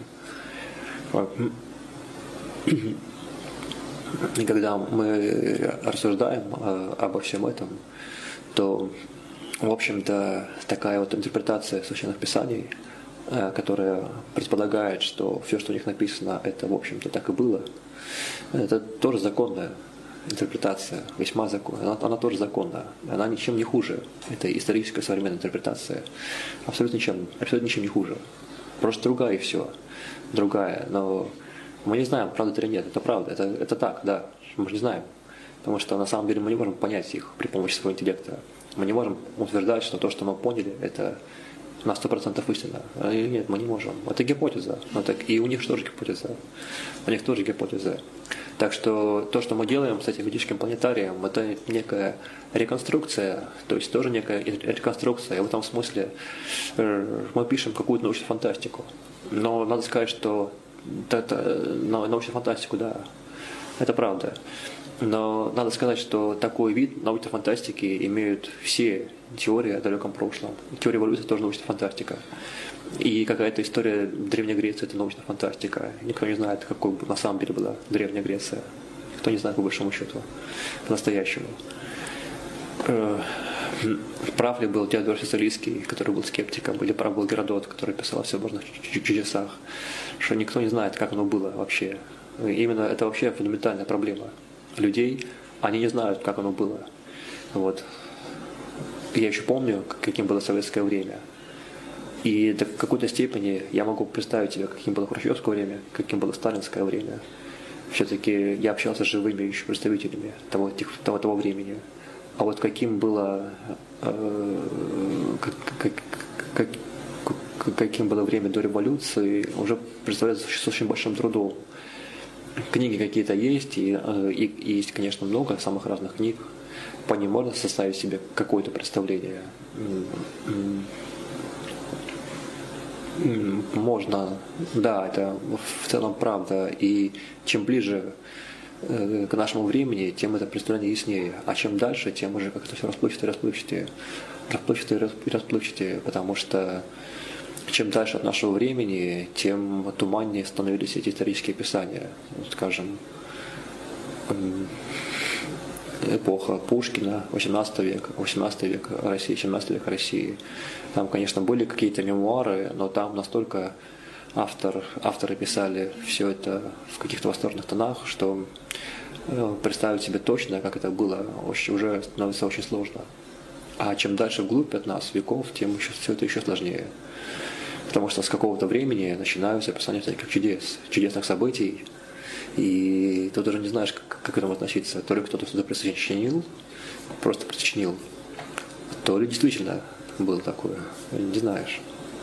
И когда мы рассуждаем обо всем этом, то, в общем-то, такая вот интерпретация священных писаний, которая предполагает, что все, что у них написано, это, в общем-то, так и было, это тоже законная интерпретация, весьма законная. Она, она тоже законная. Она ничем не хуже. Это историческая современная интерпретация. Абсолютно ничем, абсолютно ничем не хуже. Просто другая и все. Другая. Но мы не знаем, правда это или нет. Это правда. Это, это так, да. Мы же не знаем. Потому что на самом деле мы не можем понять их при помощи своего интеллекта. Мы не можем утверждать, что то, что мы поняли, это на сто процентов истина. Или нет, мы не можем. Это гипотеза. Но так, и у них тоже гипотеза. У них тоже гипотеза. Так что то, что мы делаем с этим ведическим планетарием, это некая реконструкция, то есть тоже некая реконструкция. И в этом смысле мы пишем какую-то научную фантастику. Но надо сказать, что это, научную фантастику, да, это правда. Но надо сказать, что такой вид научной фантастики имеют все теории о далеком прошлом. Теория эволюции тоже научная фантастика. И какая-то история Древней Греции – это научная фантастика. Никто не знает, какой на самом деле была Древняя Греция. Никто не знает, по большому счету, по-настоящему. Прав ли был Теодор Сицилийский, который был скептиком, или прав был Геродот, который писал о всевозможных чудесах, что никто не знает, как оно было вообще. И именно это вообще фундаментальная проблема людей. Они не знают, как оно было. Вот. Я еще помню, каким было советское время. И до какой-то степени я могу представить себе, каким было хрущевское время, каким было сталинское время. Все-таки я общался с живыми еще представителями того, того, того времени. А вот каким было, э, как, как, как, каким было время до революции, уже представляется с очень большим трудом. Книги какие-то есть, и, и, и есть, конечно, много самых разных книг. По ним можно составить себе какое-то представление. Можно, да, это в целом правда. И чем ближе к нашему времени, тем это представление яснее. А чем дальше, тем уже как-то все расплывчатее, расплывчатее, расплывчатее и расплывчатее, потому что чем дальше от нашего времени, тем туманнее становились эти исторические писания. Скажем, эпоха Пушкина, восемнадцатый век, восемнадцатый век России, семнадцатый век России. Там, конечно, были какие-то мемуары, но там настолько автор, авторы писали все это в каких-то восторженных тонах, что представить себе точно, как это было, уже становится очень сложно. А чем дальше вглубь от нас, веков, тем еще, все это еще сложнее. Потому что с какого-то времени начинаются описания всяких чудес, чудесных событий, и ты даже не знаешь, как, как к этому относиться. То ли кто-то сюда присочинил, просто присочинил, то ли действительно было такое, не знаешь.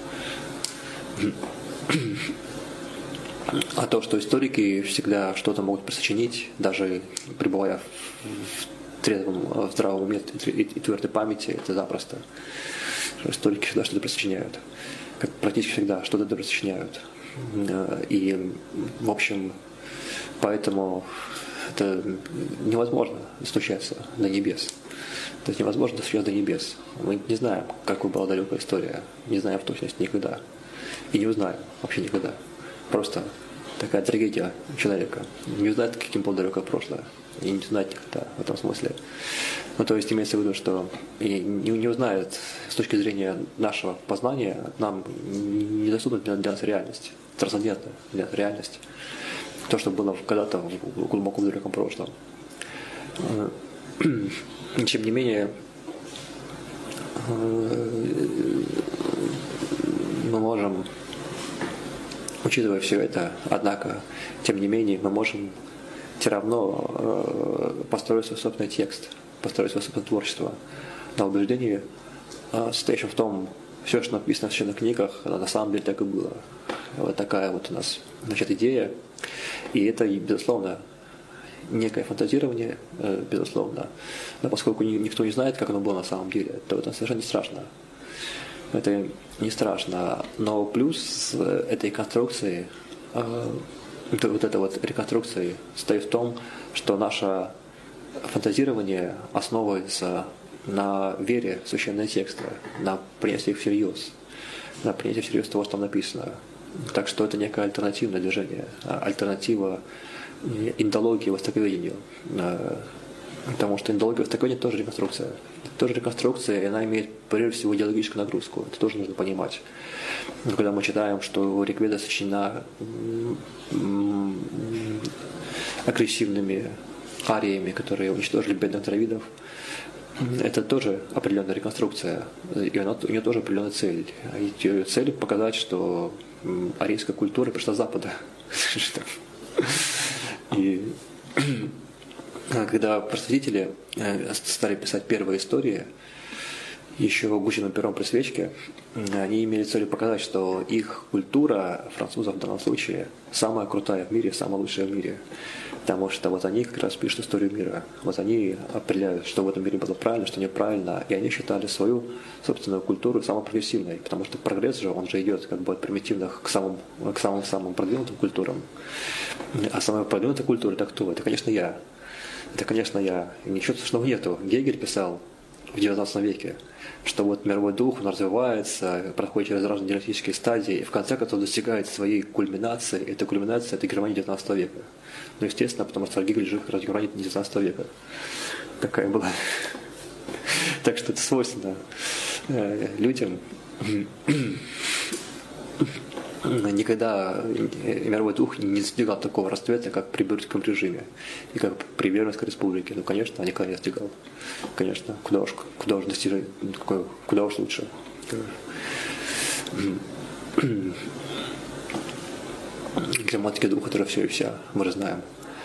А то, что историки всегда что-то могут присочинить, даже пребывая в трезвом, в здравом уме и твердой памяти, это запросто. Историки всегда что-то присочиняют. Как практически всегда что-то присочиняют. И, в общем, поэтому это невозможно достучаться до небес. Это невозможно достучаться до небес. Мы не знаем, какой была далекая история. Не знаем в точности никогда. И не узнаем вообще никогда. Просто такая трагедия человека. Не узнать, каким было далекое прошлое. И не узнать никогда в этом смысле. Ну, то есть имеется в виду, что и не, не узнает с точки зрения нашего познания, нам недоступна для, для нас реальность. трансцендентная реальность. То, что было когда-то в глубоко далеком прошлом. Тем не менее, мы можем, учитывая все это, однако, тем не менее, мы можем все равно построить свой собственный текст, построить свое собственное творчество на убеждении, состоящем в том, все, что написано в священных книгах, на самом деле так и было. Вот такая вот у нас, значит, идея. И это, безусловно, некое фантазирование, безусловно. Но поскольку никто не знает, как оно было на самом деле, то это совершенно не страшно. Это не страшно. Но плюс этой конструкции, вот этой вот реконструкции стоит в том, что наше фантазирование основывается на вере в священные тексты, на принятии их всерьез, на принятии всерьез того, что там написано. Так что это некое альтернативное движение, альтернатива индологии востоковедению. Потому что индология востоковедения тоже реконструкция. Это тоже реконструкция, и она имеет прежде всего идеологическую нагрузку. Это тоже нужно понимать. Но когда мы читаем, что Ригведа сочинена агрессивными ариями, которые уничтожили бедных дравидов, это тоже определенная реконструкция, и она, у нее тоже определенная цель. Ее цель показать, что арийская культура пришла с Запада. И когда просветители стали писать первые истории, еще гусиным пером при свечке, они имели целью показать, что их культура, французов в данном случае, самая крутая в мире, самая лучшая в мире. Потому что вот они как раз пишут историю мира. Вот они определяют, что в этом мире было правильно, что неправильно. И они считали свою собственную культуру самой прогрессивной. Потому что прогресс же, он же идет как бы от примитивных к самым, к самым-самым продвинутым культурам. А самая продвинутая культура — это кто? Это, конечно, я. Это, конечно, я. И ничего страшного нету. Гегель писал в девятнадцатом веке, что вот мировой дух, он развивается, проходит через разные диалектические стадии, и в конце концов достигает своей кульминации. Эта кульминация — это Германия девятнадцатого века. Ну, естественно, потому что Гегель жил как раз в Германии девятнадцатого века. Такая была. Так что это свойственно людям. Никогда мировой дух не достигал такого расцвета, как при Брюсском режиме и как при Веймарской республике. Ну, конечно, никогда не достигал. Конечно, куда уж, куда уж достижение, куда уж лучше. Грамматики духа — это все и вся, мы же знаем.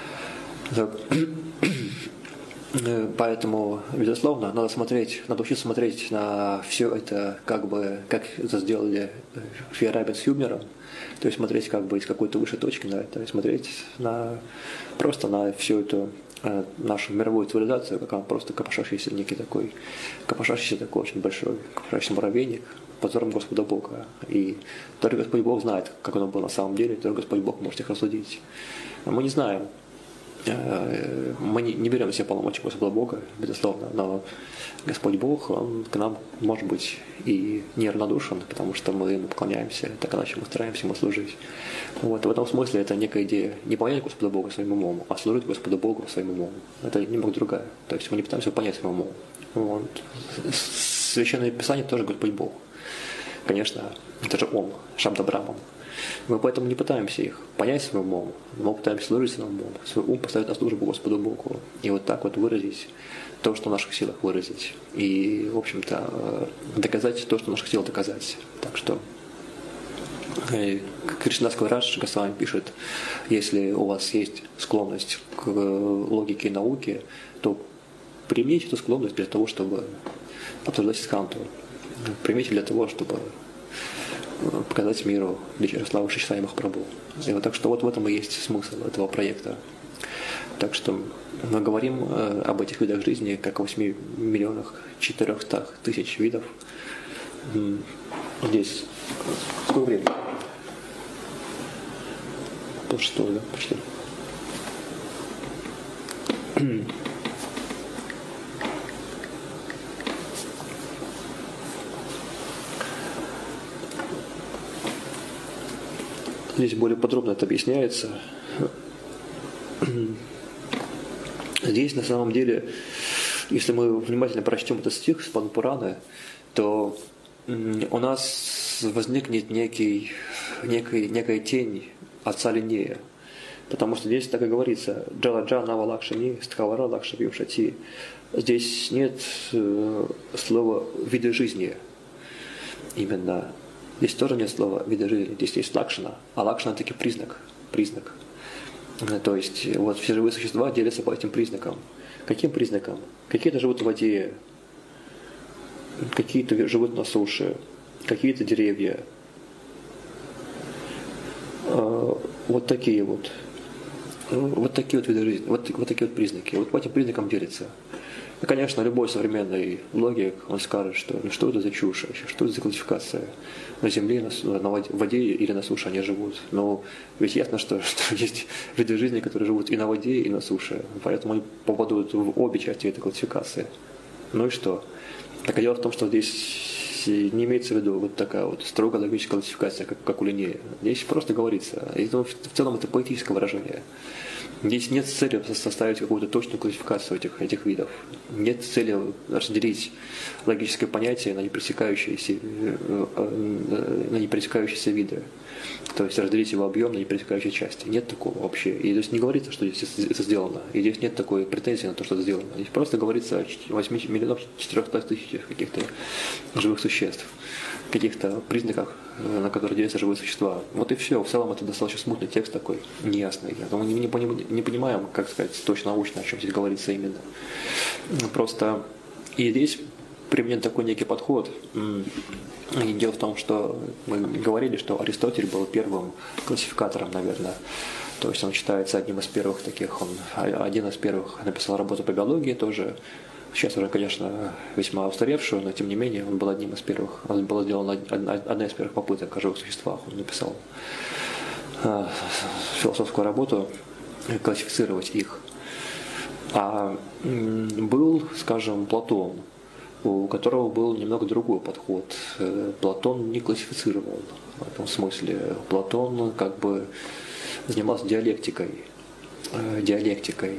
Поэтому, безусловно, надо смотреть, надо учиться смотреть на все это, как бы, как это сделали Фейерабен с Хюбнером, то есть смотреть как бы из какой-то высшей точки на это, и смотреть на, просто на всю эту э, нашу мировую цивилизацию, как она просто копошащийся некий такой, копошащийся такой очень большой, копошащийся муравейник, по взорам Господа Бога. И только Господь Бог знает, как оно было на самом деле, только Господь Бог может их рассудить. Мы не знаем. Мы не, не берем на себя полномочия Господа Бога, безусловно, но Господь Бог, Он к нам, может быть, и неравнодушен, потому что мы Ему поклоняемся, так иначе мы стараемся Ему служить. Вот. В этом смысле это некая идея не понять Господа Бога своим умом, а служить Господу Богу своим умом. Это немного другая. То есть мы не пытаемся понять своим умом. Вот. Священное Писание тоже Господь Бог. Конечно, это же Он, Шамда Брамам. Мы поэтому не пытаемся их понять своим умом, мы пытаемся служить своим умом, свой ум поставить на службу Господу Богу и вот так вот выразить то, что в наших силах выразить. И, в общем-то, доказать то, что в наших силах доказать. Так что Кришнадас Кавирадж Госвами пишет, если у вас есть склонность к логике и науке, то примите эту склонность для того, чтобы обсуждать Сиддханту. Примите для того, чтобы показать миру вечер славы Шри Сай Махапрабху. И вот так что вот в этом и есть смысл этого проекта. Так что мы говорим э, об этих видах жизни как о восьми миллионах четырехстах тысяч видов. Здесь сколько времени? Полшестого, да, почти. Здесь более подробно это объясняется. Здесь на самом деле, если мы внимательно прочтем этот стих с Падма Пураны, то у нас возникнет некий некой, некая тень отца Линнея. Потому что здесь так и говорится: Джаладжа Нава Лакшани, Стхавара Лакшави Шати. Здесь нет э, слова вида жизни. Именно. Здесь тоже нет слова вида жизни. Здесь есть лакшана. А лакшана таки признак. Признак. То есть вот все живые существа делятся по этим признакам. Каким признакам? Какие-то живут в воде, какие-то живут на суше, какие-то деревья. Вот такие вот. Вот такие вот виды жизни, вот, вот такие вот признаки. Вот по этим признакам делится. И, конечно, любой современный логик, он скажет, что ну что это за чушь вообще, что это за классификация. На земле, на, на воде или на суше они живут. Но ведь ясно, что, что есть виды жизни, которые живут и на воде, и на суше. Поэтому они попадают в обе части этой классификации. Ну и что? Так дело в том, что здесь не имеется в виду вот такая вот строго логическая классификация, как, как у Линнея. Здесь просто говорится. И в целом это поэтическое выражение. Здесь нет цели составить какую-то точную классификацию этих, этих видов. Нет цели разделить логическое понятие на непересекающиеся, на непересекающиеся виды. То есть разделить его объем на непересекающие части. Нет такого вообще. И то есть не говорится, что здесь это сделано. И здесь нет такой претензии на то, что это сделано. Здесь просто говорится о восьми миллионах четырёхстах тысячах каких-то живых существ, каких-то признаках, на которые делятся живые существа. Вот и все. В целом это достаточно смутный текст такой, неясный. Мы не, не, не понимаем, как сказать, точно научно, о чем здесь говорится именно. Просто и здесь применен такой некий подход. И дело в том, что мы говорили, что Аристотель был первым классификатором, наверное. То есть он считается одним из первых таких, он один из первых написал работу по биологии тоже. Сейчас уже, конечно, весьма устаревшую, но тем не менее он был одним из первых. Он был сделан одна из первых попыток о живых существах. Он написал философскую работу, классифицировать их. А был, скажем, Платон, у которого был немного другой подход. Платон не классифицировал в этом смысле. Платон как бы занимался диалектикой. Диалектикой.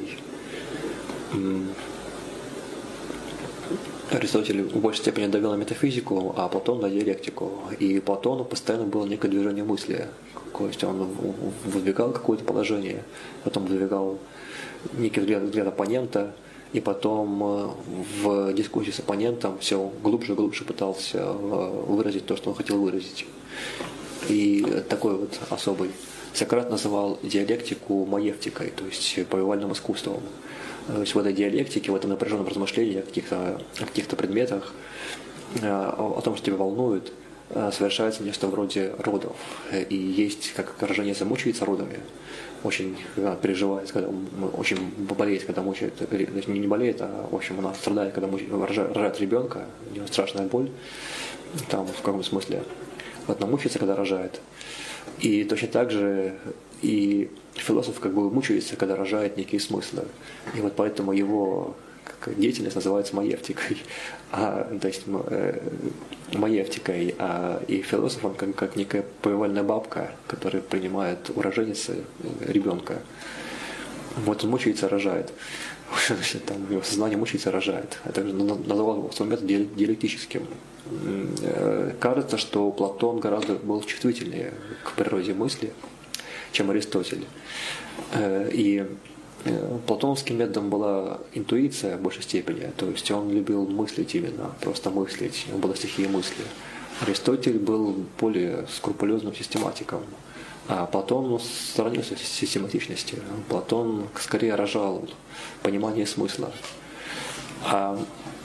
Аристотель в большей степени довел на метафизику, а Платон на диалектику. И Платону постоянно было некое движение мысли. То есть он выдвигал какое-то положение, потом выдвигал некий взгляд, взгляд оппонента, и потом в дискуссии с оппонентом все глубже и глубже пытался выразить то, что он хотел выразить. И такой вот особый. Сократ называл диалектику маевтикой, то есть повивальным искусством. То есть в этой диалектике, в этом напряженном размышлении о каких-то, о каких-то предметах, о том, что тебя волнует, совершается нечто вроде родов. И есть, как выражение, замучается родами. Очень переживает, когда очень болеет, когда мучает, не, не болеет, а в общем она страдает, когда мучает, рожает ребенка, у него страшная боль, там в каком смысле. Вот она мучается, когда рожает. И точно так же и философ как бы мучается, когда рожает некие смыслы. И вот поэтому его деятельность называется маевтикой, а, то есть э, маевтикой, а и философ он как, как некая повивальная бабка, которая принимает у роженицы ребенка. Вот он мучается, рожает. Там его сознание мучается, рожает. Я также называл свой метод диалектическим. Кажется, что Платон гораздо был чувствительнее к природе мысли, чем Аристотель. И платоновским методом была интуиция в большей степени, то есть он любил мыслить именно, просто мыслить, у него была стихия мысли. Аристотель был более скрупулезным систематиком, а Платон сторонился систематичности. Платон скорее рожал понимание смысла. А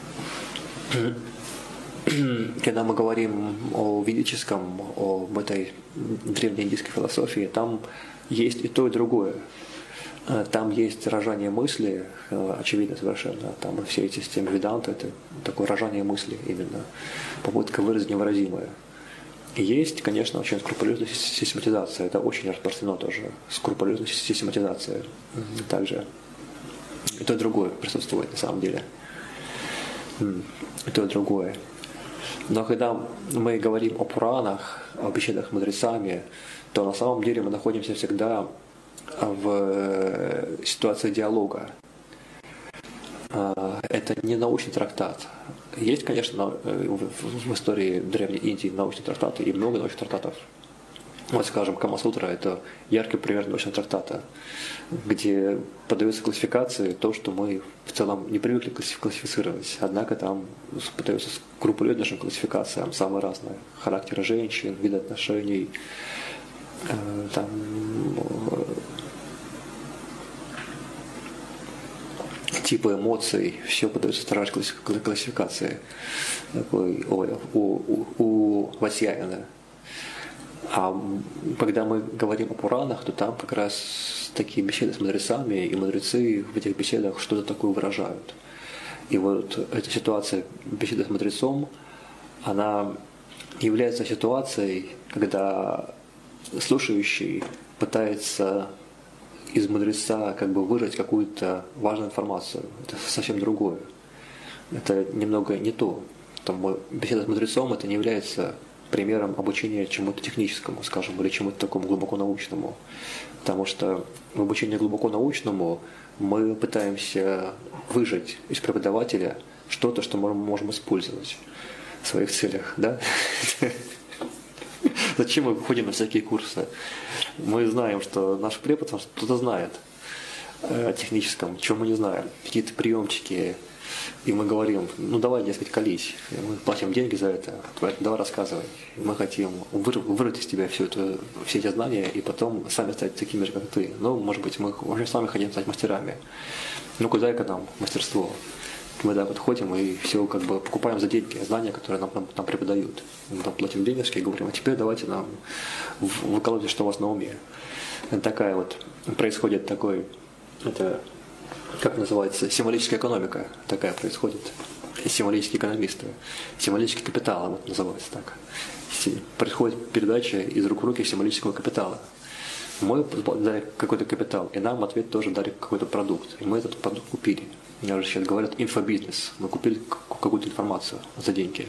когда мы говорим о ведическом, об этой древней индийской философии, там есть и то, и другое. Там есть рожание мысли, очевидно совершенно. Там все эти системы веданты, это такое рожание мысли именно, попытка выразить невыразимое. И есть, конечно, очень скрупулезная систематизация. Это очень распространено тоже. Скрупулезная систематизация. Также и то, и другое присутствует на самом деле. И то, и другое. Но когда мы говорим о Пуранах, о беседах с мудрецами, то на самом деле мы находимся всегда в ситуации диалога. Это не научный трактат. Есть, конечно, в истории Древней Индии научные трактаты, и много научных трактатов. Вот, скажем, Кама-сутра – это яркий пример научного трактата, где подается классификации то, что мы в целом не привыкли классифицировать. Однако там подается скрупулезным классификациям самые разные. Характеры женщин, виды отношений, там, типы эмоций, все подается строжайшей классификации такой, ой, у, у, у Васьяина. А когда мы говорим о Пуранах, то там как раз такие беседы с мудрецами, и мудрецы в этих беседах что-то такое выражают. И вот эта ситуация беседы с мудрецом, она является ситуацией, когда слушающий пытается из мудреца как бы выжать какую-то важную информацию. Это совсем другое. Это немного не то. Там, беседа с мудрецом это не является примером обучения чему-то техническому, скажем, или чему-то такому глубоко научному. Потому что в обучении глубоко научному мы пытаемся выжать из преподавателя что-то, что мы можем использовать в своих целях. Да? Зачем мы выходим на всякие курсы? Мы знаем, что наш препод что-то знает о техническом, чего мы не знаем, какие-то приемчики. И мы говорим, ну давай, дескать, колись. И мы платим деньги за это, давай рассказывай. И мы хотим вырвать из тебя все, это, все эти знания и потом сами стать такими же, как ты. Ну, может быть, мы вообще сами хотим стать мастерами. Ну, куда к нам мастерство? Мы да, подходим и все как бы покупаем за деньги знания, которые нам, нам, нам преподают. Мы там платим денежки и говорим, а теперь давайте нам выколоть, что у вас на уме. Это такая вот, происходит такой, это, как называется, символическая экономика такая происходит. Символические экономисты. Символический капитал, вот называется так. Происходит передача из рук в руки символического капитала. Мы дали какой-то капитал, и нам в ответ тоже дали какой-то продукт. И мы этот продукт купили. Мне уже сейчас говорят инфобизнес. Мы купили какую-то информацию за деньги.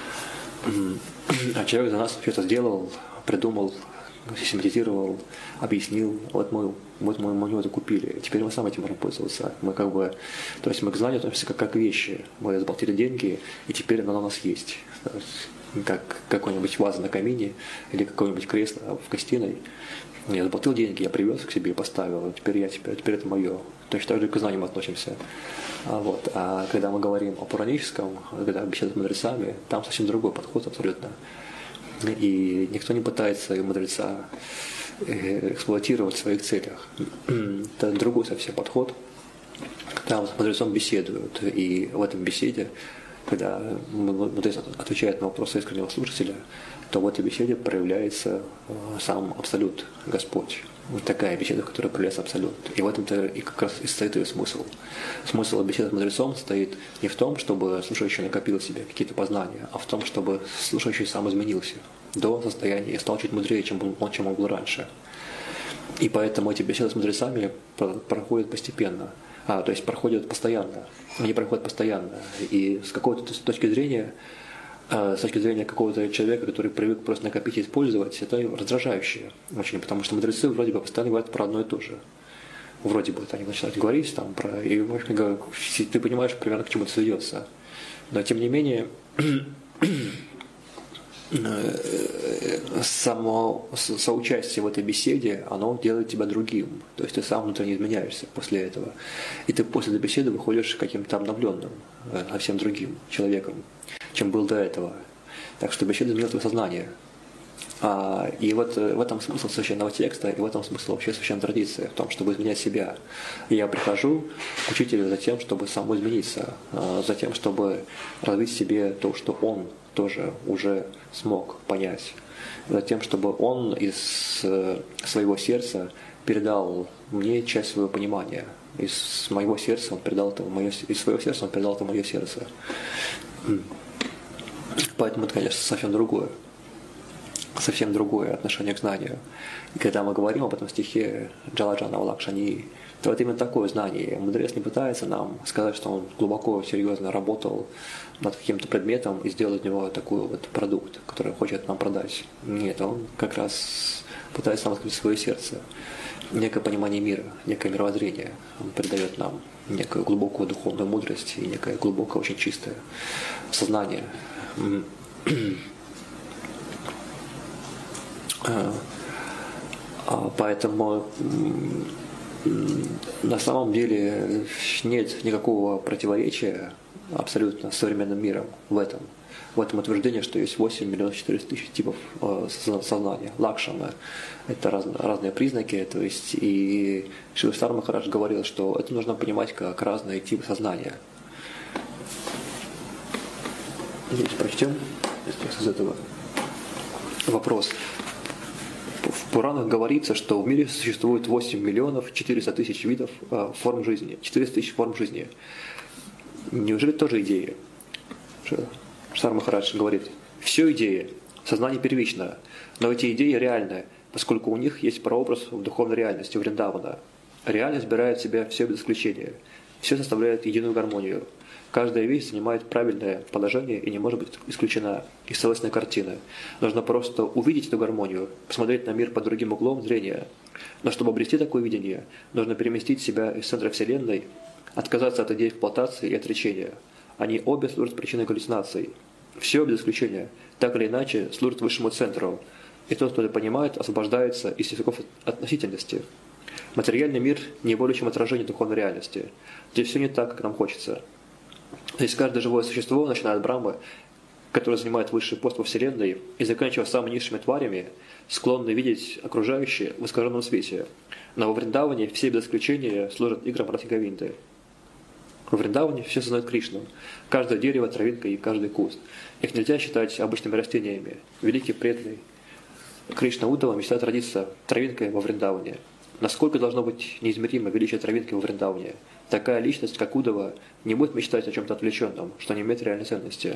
А человек за нас все это сделал, придумал, систематизировал, объяснил. Вот мы, вот мы, мы у него это купили. Теперь мы сами этим можем пользоваться. Мы как бы, то есть мы к знанию относимся как, как вещи. Мы заплатили деньги, и теперь оно у нас есть. Как какой-нибудь ваза на камине или какое-нибудь кресло в гостиной. Я заплатил деньги, я привез к себе и поставил. Теперь я, теперь, теперь это мое. Точно так же к знанию мы относимся. А, вот. А когда мы говорим о пураническом, когда беседуем с мудрецами, там совсем другой подход абсолютно. И никто не пытается мудреца эксплуатировать в своих целях. Это другой совсем подход. Там с мудрецом беседуют. И в этом беседе, когда мудрец отвечает на вопросы искреннего слушателя, то в этой беседе проявляется сам Абсолют, Господь. Вот такая беседа, в которой проявляется Абсолют. И в этом-то и как раз и состоит ее смысл. Смысл беседы с мудрецом состоит не в том, чтобы слушающий накопил в себе какие-то познания, а в том, чтобы слушающий сам изменился до состояния и стал чуть мудрее, чем он, чем он был раньше. И поэтому эти беседы с мудрецами проходят постепенно. А, то есть проходят постоянно. Они проходят постоянно. И с какой-то точки зрения, с точки зрения какого-то человека, который привык просто накопить и использовать, это раздражающе очень, потому что мудрецы вроде бы постоянно говорят про одно и то же. Вроде бы они начинают говорить там про, и в общем, ты понимаешь примерно к чему это сведется. Но тем не менее само соучастие в этой беседе, оно делает тебя другим. То есть ты сам внутренне изменяешься после этого. И ты после этой беседы выходишь каким-то обновленным, совсем другим человеком, чем был до этого. Так что беседа изменила твое сознание. А, и вот в этом смысл священного текста, и в этом смысл вообще священной традиции, в том, чтобы изменять себя. И я прихожу к учителю за тем, чтобы самому измениться, за тем, чтобы развить в себе то, что он тоже уже смог понять, за тем, чтобы он из своего сердца передал мне часть своего понимания. Из моего сердца он передал это в мое, из своего сердца он передал это в мое сердце. Поэтому это, конечно, совсем другое. Совсем другое отношение к знанию. И когда мы говорим об этом стихе Джаладжана Валакшани, то это именно такое знание. Мудрец не пытается нам сказать, что он глубоко, серьезно работал над каким-то предметом и сделал из него такой вот продукт, который хочет нам продать. Нет, он как раз пытается нам открыть свое сердце. Некое понимание мира, некое мировоззрение. Он передает нам некую глубокую духовную мудрость и некое глубокое, очень чистое сознание. Поэтому на самом деле нет никакого противоречия абсолютно с современным миром в этом. В этом утверждении, что есть восемь миллионов четыреста тысяч типов сознания. Лакшана – это раз, разные признаки. То есть и Шрила Сар Махарадж говорил, что это нужно понимать как разные типы сознания. Здесь прочтем из этого вопрос. В Пуранах говорится, что в мире существует восемь миллионов четыреста тысяч видов э, форм жизни. четыреста тысяч форм жизни. Неужели тоже идея? Шар Махарадж говорит, все идеи, сознание первично, но эти идеи реальны, поскольку у них есть прообраз в духовной реальности, у Вриндавана. Реальность собирает в себя все без исключения, все составляет единую гармонию. Каждая вещь занимает правильное положение и не может быть исключена из целостной картины. Нужно просто увидеть эту гармонию, посмотреть на мир под другим углом зрения. Но чтобы обрести такое видение, нужно переместить себя из центра Вселенной, отказаться от идей эксплуатации и отречения. Они обе служат причиной галлюцинаций. Все без исключения, так или иначе, служит высшему центру. И тот, кто это понимает, освобождается из языков относительности. Материальный мир не более чем отражение духовной реальности. Здесь все не так, как нам хочется. Здесь каждое живое существо, начиная от Брахмы, который занимает высший пост во Вселенной, и заканчивая самыми низшими тварями, склонны видеть окружающее в искаженном свете. Но во Вриндаване все без исключения служат играм Радха-Говинды. Во Вриндаване все сознают Кришну. Каждое дерево, травинка и каждый куст. Их нельзя считать обычными растениями. Великий преданный Кришна Уддава мечтает родиться травинкой во Вриндаване. Насколько должно быть неизмеримо величие травинки во Вриндаване? Такая личность, как Уддава, не будет мечтать о чем-то отвлеченном, что не имеет реальной ценности.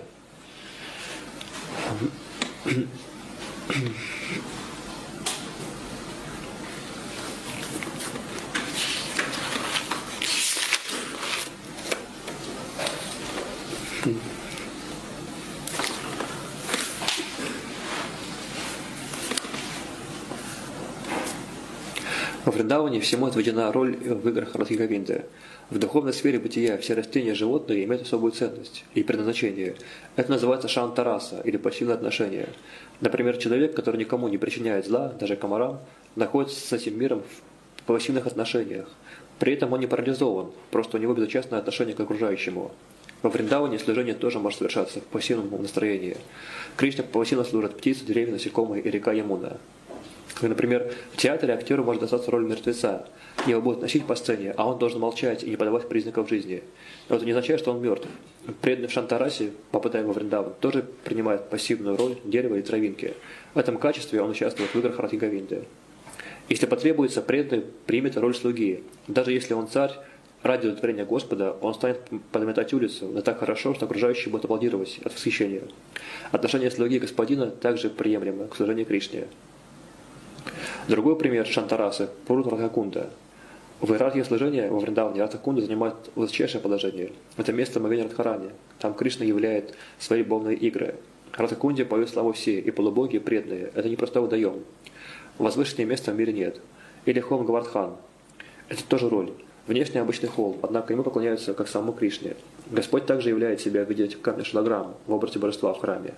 Во Вриндаване всему отведена роль в играх Радха-Говинды. В духовной сфере бытия все растения и животные имеют особую ценность и предназначение. Это называется шантараса, или пассивное отношение. Например, человек, который никому не причиняет зла, даже комарам, находится с этим миром в пассивных отношениях. При этом он не парализован, просто у него безучастное отношение к окружающему. Во Вриндаване служение тоже может совершаться в пассивном настроении. Кришна пассивно служат птицы, деревья, насекомые и река Ямуна. Например, в театре актеру может достаться роль мертвеца. Его будут носить по сцене, а он должен молчать и не подавать признаков жизни. Но это не означает, что он мертв. Преданный в Шантарасе, попадаем во Вриндаван, тоже принимает пассивную роль дерева и травинки. В этом качестве он участвует в играх Радха-Говинды. Если потребуется, преданный примет роль слуги. Даже если он царь, ради удовлетворения Господа, он станет подметать улицу, но так хорошо, что окружающие будут аплодировать от восхищения. Отношение слуги и господина также приемлемо к служению Кришне. Другой пример Шантарасы – Пурут Радхакунда. В иерархии служения во Вриндаване Радхакунда занимает высочайшее положение. Это место омовения Радхарани. Там Кришна являет свои любовные игры. Радхакунде поют славу все, и полубоги, и преданные. Это не просто удаем. Возвышеннее места в мире нет. Или Хом Гавардхан. Это тоже роль. Внешне обычный холм, однако ему поклоняются как самому Кришне. Господь также являет себя в виде камня шилаграм в образе божества в храме.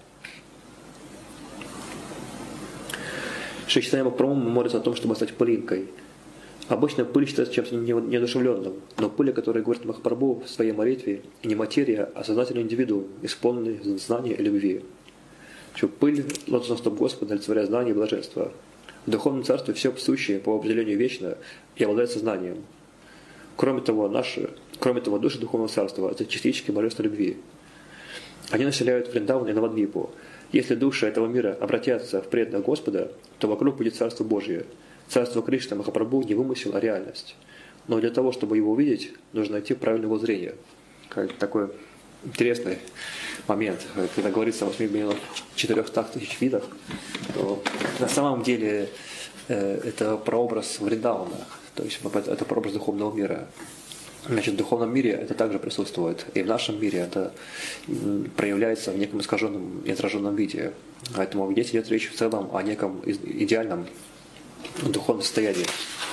Шри Чайтанья Махапрабху молится о том, чтобы стать пылинкой. Обычно пыль считается чем-то неодушевленным, но пыль, о которой говорит Махапрабху в своей молитве, не материя, а сознательный индивидуум, исполненный знания и любви. Что пыль – лотосный стоп Господа, олицетворяет знание и блаженство. В духовном царстве все сущее по определению вечно и обладает сознанием. Кроме того, наши, кроме того, души духовного царства – это частички божественной любви. Они населяют Вриндаван и Навадвипу. Если души этого мира обратятся в преданных Господа, то вокруг будет Царство Божие. Царство Кришны Махапрабху не вымысел, а реальность. Но для того, чтобы его увидеть, нужно найти правильное воззрение. Как такой интересный момент, когда говорится о восьми миллионах четырехстах тысяч видах, то на самом деле э, это прообраз Вриндавана, то есть это прообраз духовного мира. Значит, в духовном мире это также присутствует, и в нашем мире это проявляется в неком искаженном и отраженном виде. Поэтому здесь идет речь в целом о неком идеальном духовном состоянии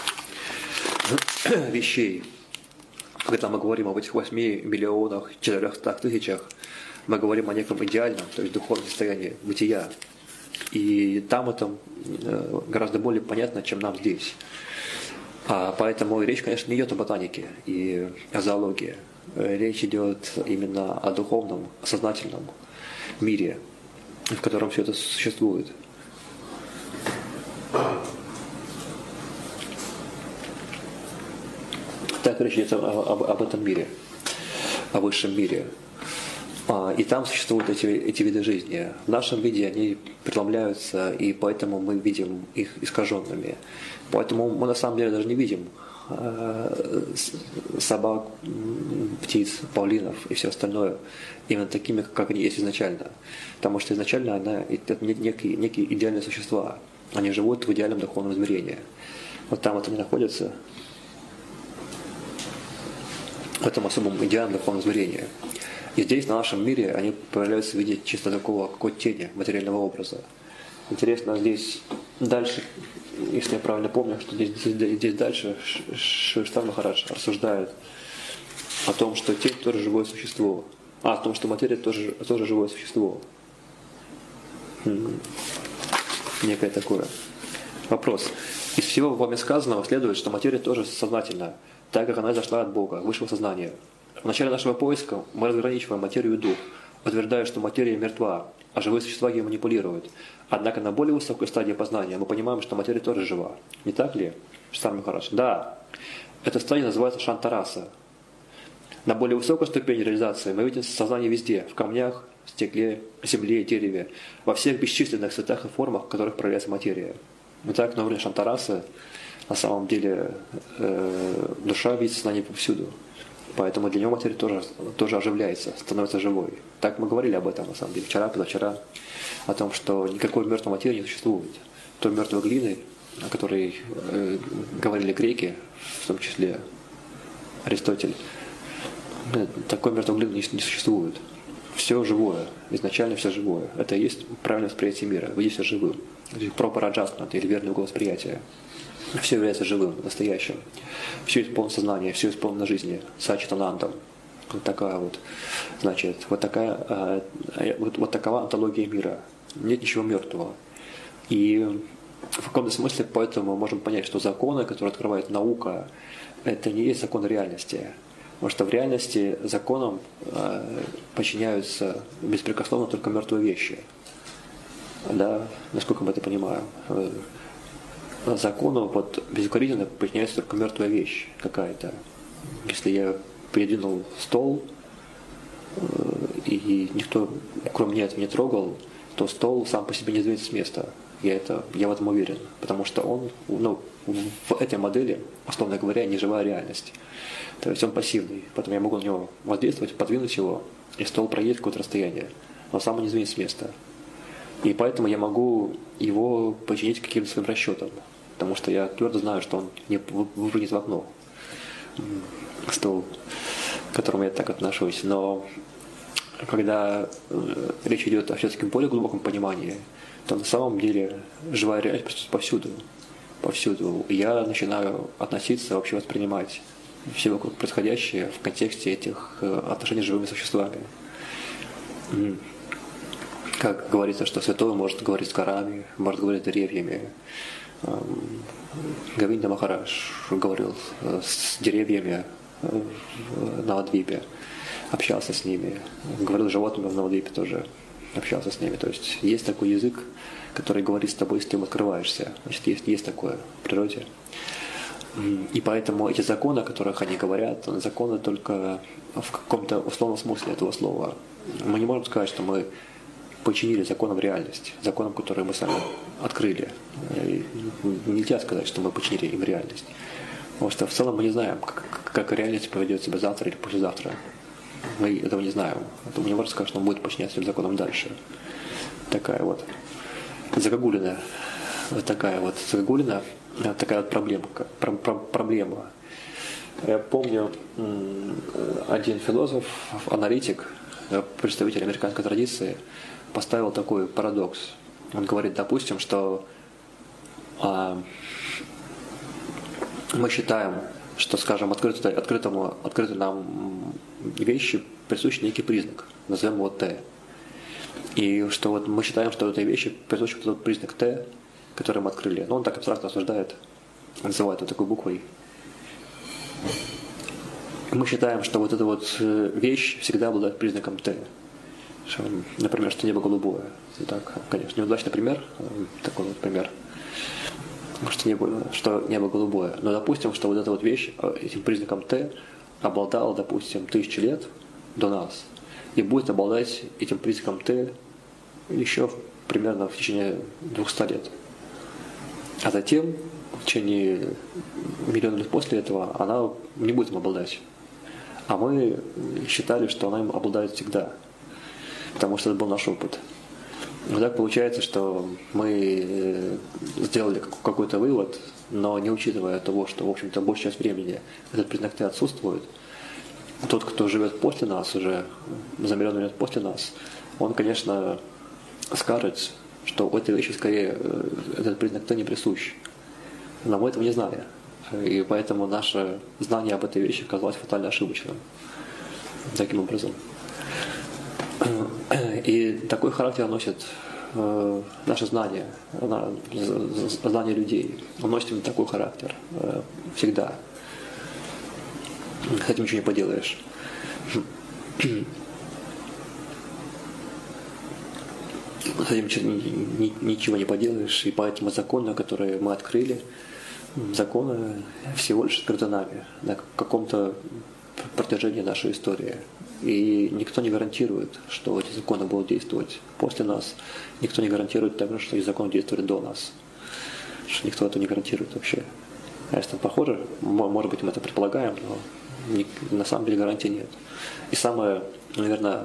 вещей. Когда мы говорим об этих восьми миллионах четырехстах тысячах, мы говорим о неком идеальном, то есть духовном состоянии бытия. И там это гораздо более понятно, чем нам здесь. А поэтому речь, конечно, не идет о ботанике и о зоологии. Речь идет именно о духовном, сознательном мире, в котором все это существует. Так речь идет об, об этом мире, о высшем мире. И там существуют эти, эти виды жизни. В нашем виде они преломляются, и поэтому мы видим их искаженными. Поэтому мы на самом деле даже не видим собак, птиц, павлинов и все остальное именно такими, как они есть изначально. Потому что изначально она, это некие, некие идеальные существа. Они живут в идеальном духовном измерении. Вот там вот они находятся, в этом особом идеальном духовном измерении. И здесь, на нашем мире, они появляются в виде чисто такого какой-то тени материального образа. Интересно, здесь дальше, если я правильно помню, что здесь, здесь, здесь дальше Шри Махарадж рассуждает о том, что тень тоже живое существо. А, о том, что материя тоже, тоже живое существо. Некое такое. Вопрос. Из всего вами сказанного следует, что материя тоже сознательна, так как она зашла от Бога, высшего сознания. В начале нашего поиска мы разграничиваем материю и дух, утверждая, что материя мертва, а живые существа ею манипулируют. Однако на более высокой стадии познания мы понимаем, что материя тоже жива. Не так ли, Шри Махарадж? Да. Эта стадия называется шантараса. На более высокой ступени реализации мы видим сознание везде, в камнях, стекле, земле, дереве, во всех бесчисленных цветах и формах, в которых проявляется материя. Итак, на уровне шантарасы на самом деле э, душа видит сознание повсюду. Поэтому для него материя тоже, тоже оживляется, становится живой. Так мы говорили об этом, на самом деле, вчера, позавчера, о том, что никакой мертвой материи не существует. Той мертвой глины, о которой э, говорили греки, в том числе Аристотель, такой мертвой глины не, не существует. Все живое, изначально все живое. Это и есть правильное восприятие мира. Види все живым. Proper adjustment, или верное угол восприятия. Все является живым, настоящим. Все исполнено сознание, все исполнено жизни, сачитанандом. Вот такая вот, значит, вот такая, вот, вот такова антология мира. Нет ничего мертвого. И в каком-то смысле поэтому мы можем понять, что законы, которые открывает наука, это не есть законы реальности. Потому что в реальности законам подчиняются беспрекословно только мертвые вещи. Да, насколько мы это понимаем. Закону вот, безукоризненно подчиняется только мертвая вещь какая-то. Если я придвинул стол, и никто, кроме меня, этого не трогал, то стол сам по себе не сдвинется с места. Я, это, я в этом уверен. Потому что он, ну, в этой модели, условно говоря, не живая реальность. То есть он пассивный. Поэтому я могу на него воздействовать, подвинуть его, и стол проедет какое-то расстояние. Но сам он не сдвинется с места. И поэтому я могу его подчинить каким-то своим расчетам. Потому что я твердо знаю, что он не выпрыгнет в окно. Стол, к которому я так отношусь. Но когда речь идет о все-таки более глубоком понимании, то на самом деле живая реальность присутствует повсюду. Повсюду. И я начинаю относиться, вообще воспринимать все вокруг происходящее в контексте этих отношений с живыми существами. Как говорится, что святой может говорить с горами, может говорить с деревьями. Говинда Махарадж говорил с деревьями в Навадвипе, общался с ними. Говорил с животными в Навадвипе тоже, общался с ними. То есть есть такой язык, который говорит с тобой, если ты им открываешься. Значит, есть, есть такое в природе. И поэтому эти законы, о которых они говорят, законы только в каком-то условном смысле этого слова. Мы не можем сказать, что мы подчинили законам реальность, законам, которые мы сами открыли. И нельзя сказать, что мы подчинили им реальность. Потому что в целом мы не знаем, как, как реальность поведет себя завтра или послезавтра. Мы этого не знаем. Мы не можем сказать, что он будет подчиняться этим законам дальше. Такая вот загогулина. Вот такая вот загогулина, такая вот проблемка, про, про, проблема. Я помню, один философ, аналитик, представитель американской традиции, поставил такой парадокс. Он говорит, допустим, что а, мы считаем, что, скажем, открыто, открытому, открытой нам вещи присущ некий признак, назовем его Т. И что вот мы считаем, что этой вещи присущ тот признак Т, который мы открыли. Но он так абстрактно осуждает, называет вот такой буквой. Мы считаем, что вот эта вот вещь всегда обладает признаком Т. Что, например, что небо голубое. Так, конечно, неудачный пример, такой вот пример, что небо, что небо голубое. Но допустим, что вот эта вот вещь этим признаком Т обладала, допустим, тысячи лет до нас и будет обладать этим признаком Т еще примерно в течение двухсот лет. А затем, в течение миллиона лет после этого, она не будет им обладать. А мы считали, что она им обладает всегда, потому что это был наш опыт. И так получается, что мы сделали какой-то вывод, но не учитывая того, что, в общем-то, большая часть времени этот признак Т отсутствует. Тот, кто живет после нас, уже за миллион лет после нас, он, конечно, скажет, что у этой вещи скорее этот признак Т не присущ. Но мы этого не знали. И поэтому наше знание об этой вещи оказалось фатально ошибочным. Таким образом. И такой характер носит э, наше знание, на, знание людей. Он носит именно такой характер. Э, всегда. С этим ничего не поделаешь. С этим ничего не поделаешь. И поэтому законы, которые мы открыли, законы всего лишь открыты нами на каком-то протяжении нашей истории. И никто не гарантирует, что эти законы будут действовать после нас. Никто не гарантирует также, что эти законы действовали до нас. Что никто это не гарантирует вообще. А если похоже, может быть, мы это предполагаем, но на самом деле гарантии нет. И самое, наверное,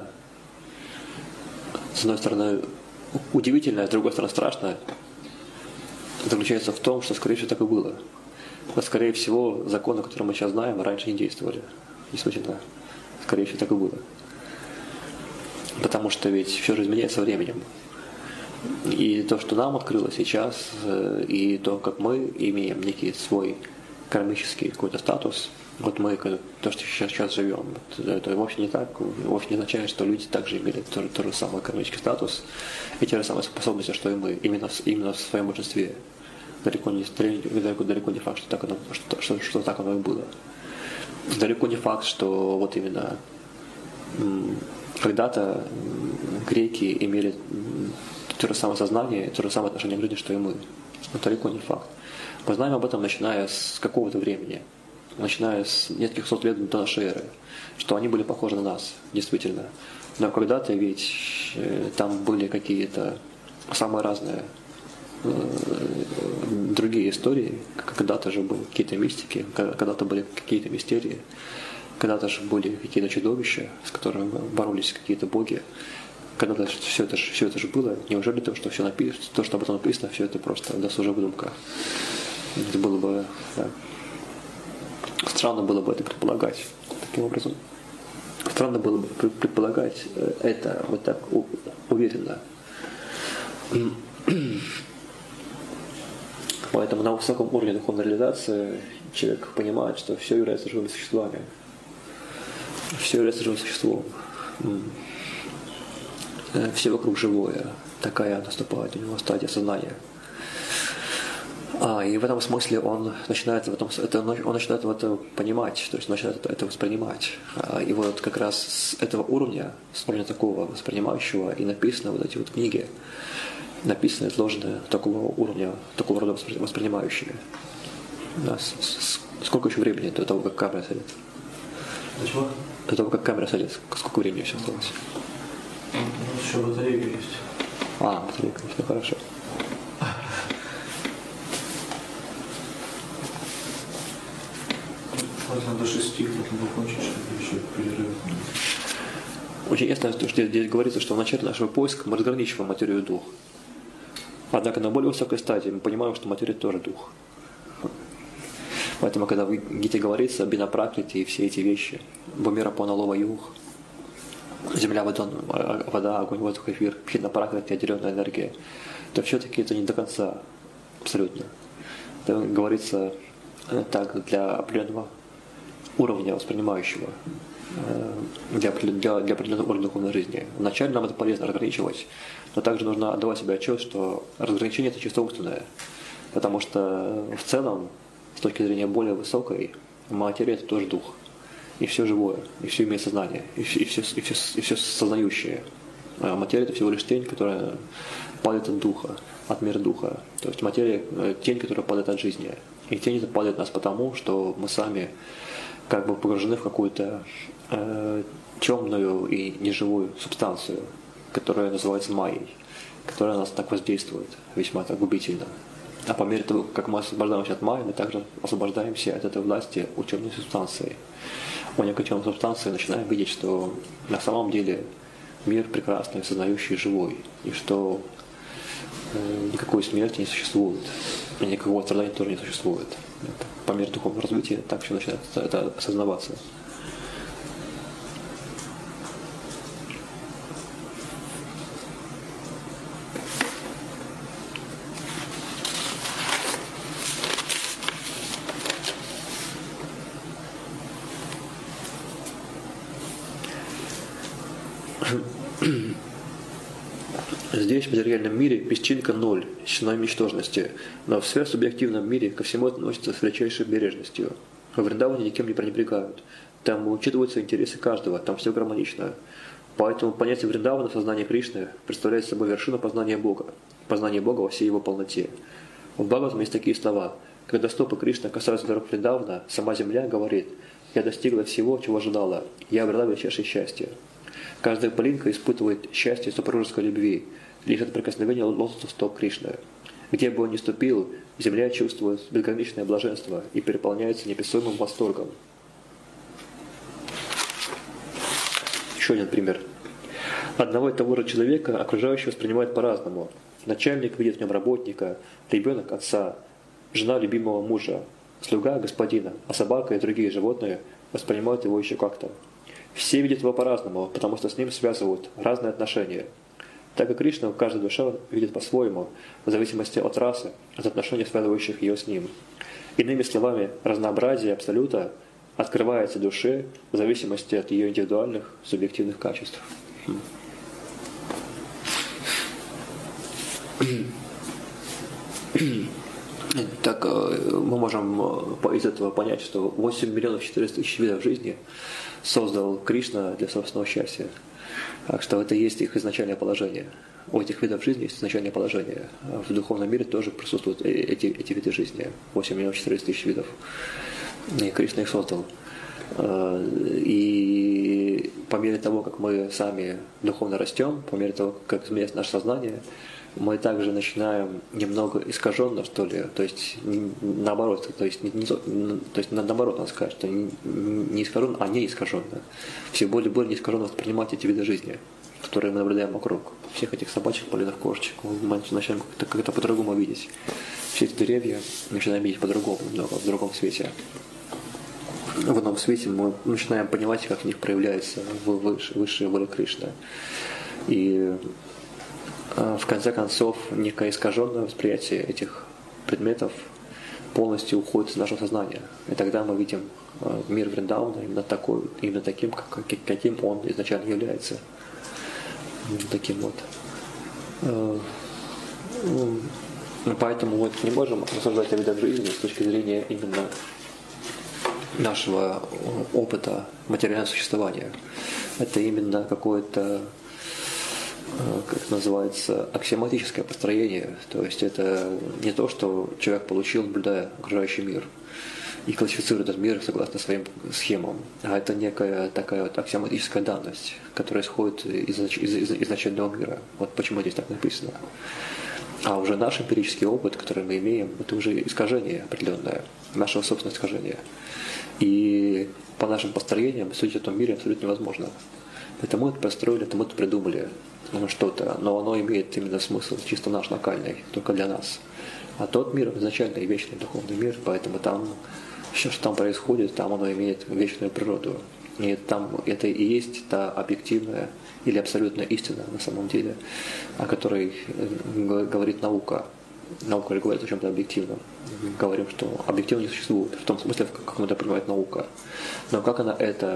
с одной стороны, удивительное, с другой стороны, страшное, заключается в том, что, скорее всего, так и было. Но, скорее всего, законы, которые мы сейчас знаем, раньше не действовали. Действительно, скорее всего, так и было. Потому что ведь все же изменяется временем. И то, что нам открылось сейчас, и то, как мы имеем некий свой кармический какой-то статус, вот мы, то, что сейчас, сейчас живем, это вовсе не так, вовсе не означает, что люди также имели тот, тот же самый кармический статус и те же самые способности, что и мы, именно, именно в своем большинстве. Далеко не, далеко, далеко не факт, что так, оно, что, что, что так оно и было. Далеко не факт, что вот именно когда-то греки имели то же самое сознание, то же самое отношение к жизни, что и мы. Но далеко не факт. Мы знаем об этом, начиная с какого-то времени, начиная с нескольких сот лет до нашей эры, что они были похожи на нас, действительно. Но когда-то ведь э, там были какие-то самые разные э, другие истории, когда-то же были какие-то мистики, когда-то были какие-то мистерии, когда-то же были какие-то чудовища, с которыми боролись какие-то боги. Когда-то все это, все это же было. Неужели то, что все написано, то, что об этом написано, все это просто досужая выдумка? Это было бы, да, странно было бы это предполагать таким образом. Странно было бы предполагать это вот так уверенно. Поэтому на высоком уровне духовной реализации человек понимает, что все является живыми существами. Все является живым существом. Все вокруг живое. Такая наступает у него стадия сознания. А, и в этом смысле он начинает, в этом, это, он начинает это понимать, то есть начинает это, это воспринимать. А, и вот как раз с этого уровня, с уровня такого воспринимающего, и написаны вот эти вот книги, написаны, изложены такого уровня, такого рода воспринимающими. Да, с, с, сколько еще времени до того, как камера сядет? До чего? До того, как камера сядет, сколько времени еще осталось? Ну, еще батарейка есть. А, батарейка есть, ну хорошо. Можно до шести, можно закончить, чтобы еще перерыв. Очень ясно, что здесь, здесь говорится, что в начале нашего поиска мы разграничиваем материю и дух. Однако на более высокой стадии мы понимаем, что материя тоже дух. Поэтому, когда в Гите говорится о бинапракрите и все эти вещи, бумера паналова юх, земля, вода, вода, огонь, воздух, эфир, пхинапракрити, отделенная энергия, то все-таки это не до конца абсолютно. Это говорится так для определенного уровня воспринимающего. для, для, для определенного уровня духовной жизни. Вначале нам это полезно разграничивать, но также нужно отдавать себе отчет, что разграничение это чисто умственное, потому что в целом, с точки зрения более высокой, материя это тоже дух, и все живое, и все имеет сознание, и все, и все, и все, и все сознающее. А материя это всего лишь тень, которая падает от духа, от мира духа. То есть материя – тень, которая падает от жизни. И тень это падает от нас потому, что мы сами как бы погружены в какую-то э, темную и неживую субстанцию, которая называется майей, которая на нас так воздействует весьма так губительно. А по мере того, как мы освобождаемся от майи, мы также освобождаемся от этой власти у темной субстанции. У некой темной субстанции начинаем видеть, что на самом деле мир прекрасный, сознающий, живой, и что э, никакой смерти не существует, и никакого страдания тоже не существует. Это, по мере духовного развития так все начинает это осознаваться. Здесь, в материальном мире, песчинка ноль, синоним ничтожности, но в сверхсубъективном мире ко всему относится с величайшей бережностью. В Вриндаване никем не пренебрегают. Там учитываются интересы каждого, там все гармонично. Поэтому понятие Вриндавана в сознании Кришны представляет собой вершину познания Бога, познание Бога во всей его полноте. В Бхагаватам есть такие слова: когда стопы Кришны касаются дорог Вриндавана, сама земля говорит: «Я достигла всего, чего ожидала, я обрела величайшее счастье». Каждая пылинка испытывает счастье супружеской любви, лишь от прикосновения лотосов стоп Кришны. Где бы он ни ступил, земля чувствует безграничное блаженство и переполняется неописуемым восторгом. Еще один пример. Одного и того же человека окружающие воспринимают по-разному. Начальник видит в нем работника, ребенок – отца, жена – любимого мужа, слуга – господина, а собака и другие животные воспринимают его еще как-то. Все видят его по-разному, потому что с ним связывают разные отношения. Так как Кришна каждая душа видит по-своему, в зависимости от расы, от отношений, связывающих ее с ним. Иными словами, разнообразие Абсолюта открывается душе в зависимости от ее индивидуальных субъективных качеств. Так мы можем из этого понять, что восемь миллионов четыреста тысяч видов жизни создал Кришна для собственного счастья. Так что это и есть их изначальное положение. У этих видов жизни есть изначальное положение. В духовном мире тоже присутствуют эти, эти виды жизни. восемь миллионов четыреста тысяч видов. И Кришна их создал. И по мере того, как мы сами духовно растем, по мере того, как изменяется наше сознание, мы также начинаем немного искаженно, что ли, то есть наоборот, то есть, не, не, то есть наоборот, надо сказать, что не, не искаженно, а не искаженно. Все более и более неискаженно воспринимать эти виды жизни, которые мы наблюдаем вокруг. Всех этих собачек, полинов, кошечек, мы начинаем как-то, как-то по-другому видеть. Все эти деревья начинаем видеть по-другому, немного, в другом свете. В одном свете мы начинаем понимать, как в них проявляется высшая воля Кришны. И в конце концов, некое искаженное восприятие этих предметов полностью уходит из нашего сознания. И тогда мы видим мир Вриндавана именно, такой, именно таким, как, каким он изначально является. Таким вот. Поэтому мы не можем рассуждать о видах жизни с точки зрения именно нашего опыта материального существования. Это именно какое-то, как это называется, аксиоматическое построение. То есть это не то, что человек получил, наблюдая окружающий мир, и классифицирует этот мир согласно своим схемам. А это некая такая вот аксиоматическая данность, которая исходит из, из, из изначального мира. Вот почему здесь так написано. А уже наш эмпирический опыт, который мы имеем, это уже искажение определенное, нашего собственного искажения. И по нашим построениям судить о том мире абсолютно невозможно. Это мы это построили, это мы это придумали что-то, но оно имеет именно смысл чисто наш локальный, только для нас. А тот мир изначально и вечный духовный мир, поэтому там все, что там происходит, там оно имеет вечную природу. И там это и есть та объективная или абсолютная истина на самом деле, о которой говорит наука. Наука же говорит о чем-то объективном. Мы говорим, что объективно не существует, в том смысле, как это понимает наука. Но как она это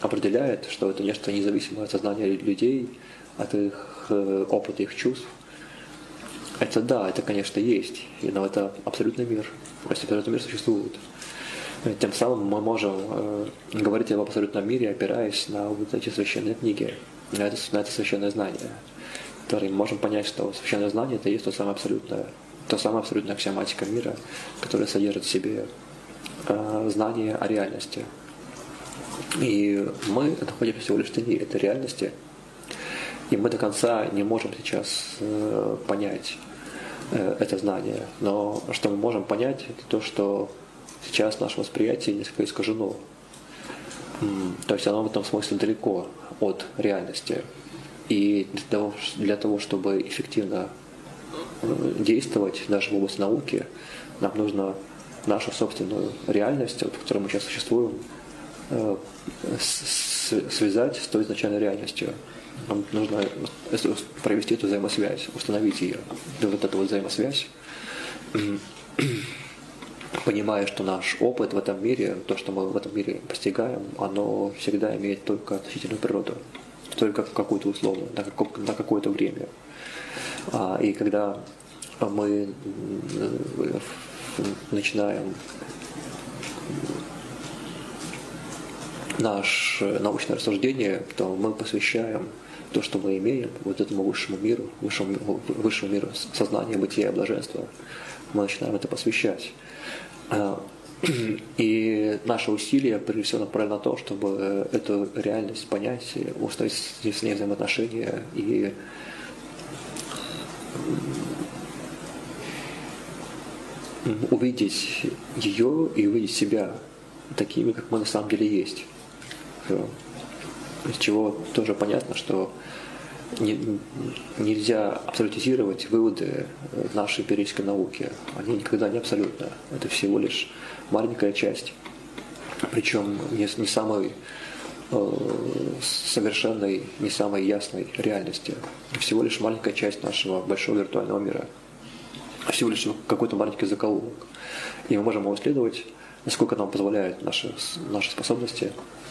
определяет, что это нечто независимое от сознания людей, от их опыта, их чувств. Это да, это, конечно, есть, но это абсолютный мир. Если абсолютный мир существует. Тем самым мы можем э, говорить об абсолютном мире, опираясь на вот эти священные книги, на это, на это священное знание, которые мы можем понять, что священное знание это и есть то самое абсолютное, то самая абсолютная аксиоматика мира, которая содержит в себе э, знание о реальности. И мы находимся всего лишь в тени этой реальности, и мы до конца не можем сейчас э, понять э, это знание. Но что мы можем понять, это то, что сейчас наше восприятие несколько искажено. То есть оно в этом смысле далеко от реальности. И для того, для того чтобы эффективно действовать даже в области науки, нам нужно нашу собственную реальность, в которой мы сейчас существуем, связать с той изначальной реальностью. Нам нужно провести эту взаимосвязь, установить ее. И вот эту вот взаимосвязь, понимая, что наш опыт в этом мире, то, что мы в этом мире постигаем, оно всегда имеет только относительную природу, только какую-то условную, на, какое- на какое-то время. А, и когда мы начинаем наше научное рассуждение, то мы посвящаем то, что мы имеем, вот этому высшему миру, высшему, высшему миру сознания, бытия, блаженства. Мы начинаем это посвящать. И наше усилие, прежде всего, направлено на то, чтобы эту реальность понять, установить с ней взаимоотношения и увидеть ее и увидеть себя такими, как мы на самом деле есть. Из чего тоже понятно, что не, нельзя абсолютизировать выводы нашей эмпирической науки. Они никогда не абсолютны. Это всего лишь маленькая часть. Причем не, не самой э, совершенной, не самой ясной реальности. Всего лишь маленькая часть нашего большого виртуального мира. Всего лишь какой-то маленький закоулок. И мы можем его исследовать, насколько нам позволяют наши, наши способности.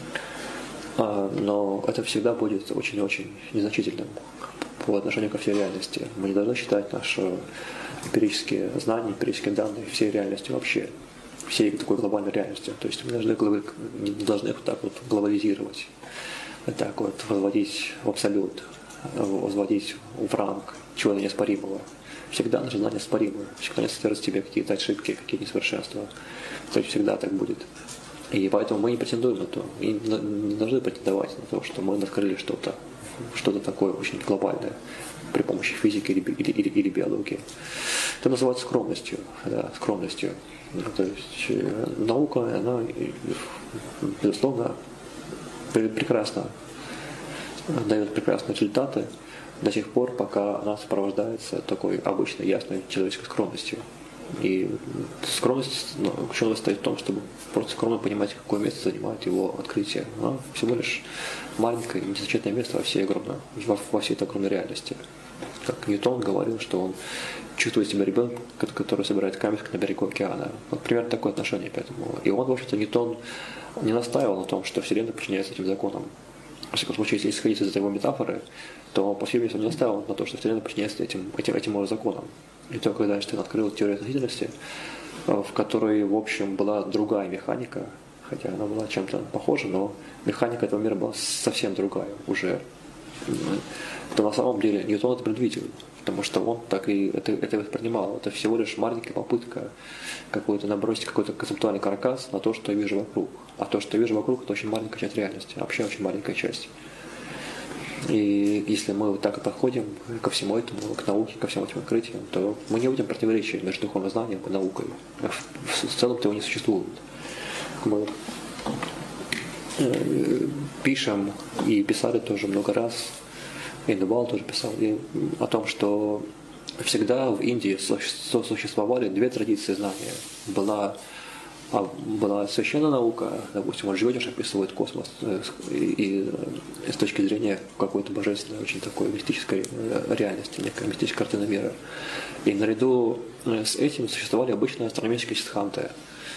Но это всегда будет очень-очень незначительным по отношению ко всей реальности. Мы не должны считать наши эмпирические знания, эмпирические данные всей реальностью вообще, всей такой глобальной реальностью. То есть мы должны, не должны вот так вот глобализировать, вот так вот возводить в абсолют, возводить в ранг чего-то неоспоримого. Всегда наше знание споримое, всегда не содержит в себе какие-то ошибки, какие-то несовершенства. То есть всегда так будет. И поэтому мы не претендуем на то, и не должны претендовать на то, что мы открыли что-то, что-то такое очень глобальное при помощи физики или, или, или, или биологии. Это называется скромностью, да, скромностью. То есть наука, она, безусловно, прекрасно дает прекрасные результаты до тех пор, пока она сопровождается такой обычной, ясной человеческой скромностью. И скромность, ну, ключевое стоит в том, чтобы просто скромно понимать, какое место занимает его открытие. Оно всего лишь маленькое, незначительное место во всей огромной, во, во всей этой огромной реальности. Как Ньютон говорил, что он чувствует себя ребенком, который собирает камешки на берегу океана. Вот примерно такое отношение к этому. И он, в общем-то, Ньютон не настаивал на том, что Вселенная подчиняется этим законам. В всяком случае, если исходить из его метафоры, то, по всей видимости, он не настаивал на том, что Вселенная подчиняется этим, этим, этим законам. И только когда Эйнштейн открыл теорию относительности, в которой, в общем, была другая механика, хотя она была чем-то похожа, но механика этого мира была совсем другая уже, то на самом деле Ньютон это предвидел, потому что он так и это, это воспринимал. Это всего лишь маленькая попытка какой-то набросить какой-то концептуальный каркас на то, что я вижу вокруг. А то, что я вижу вокруг, это очень маленькая часть реальности, вообще очень маленькая часть. И если мы вот так и подходим ко всему этому, к науке, ко всем этим открытиям, то мы не увидим противоречия между духовным знанием и наукой. В целом-то его не существует. Мы пишем и писали тоже много раз, и Нубал тоже писал и о том, что всегда в Индии существовали две традиции знания. Была А была священная наука, допустим, он живет, описывает космос, и, и с точки зрения какой-то божественной, очень такой мистической реальности, некая мистическая картина мира. И наряду с этим существовали обычные астрономические сиддханты.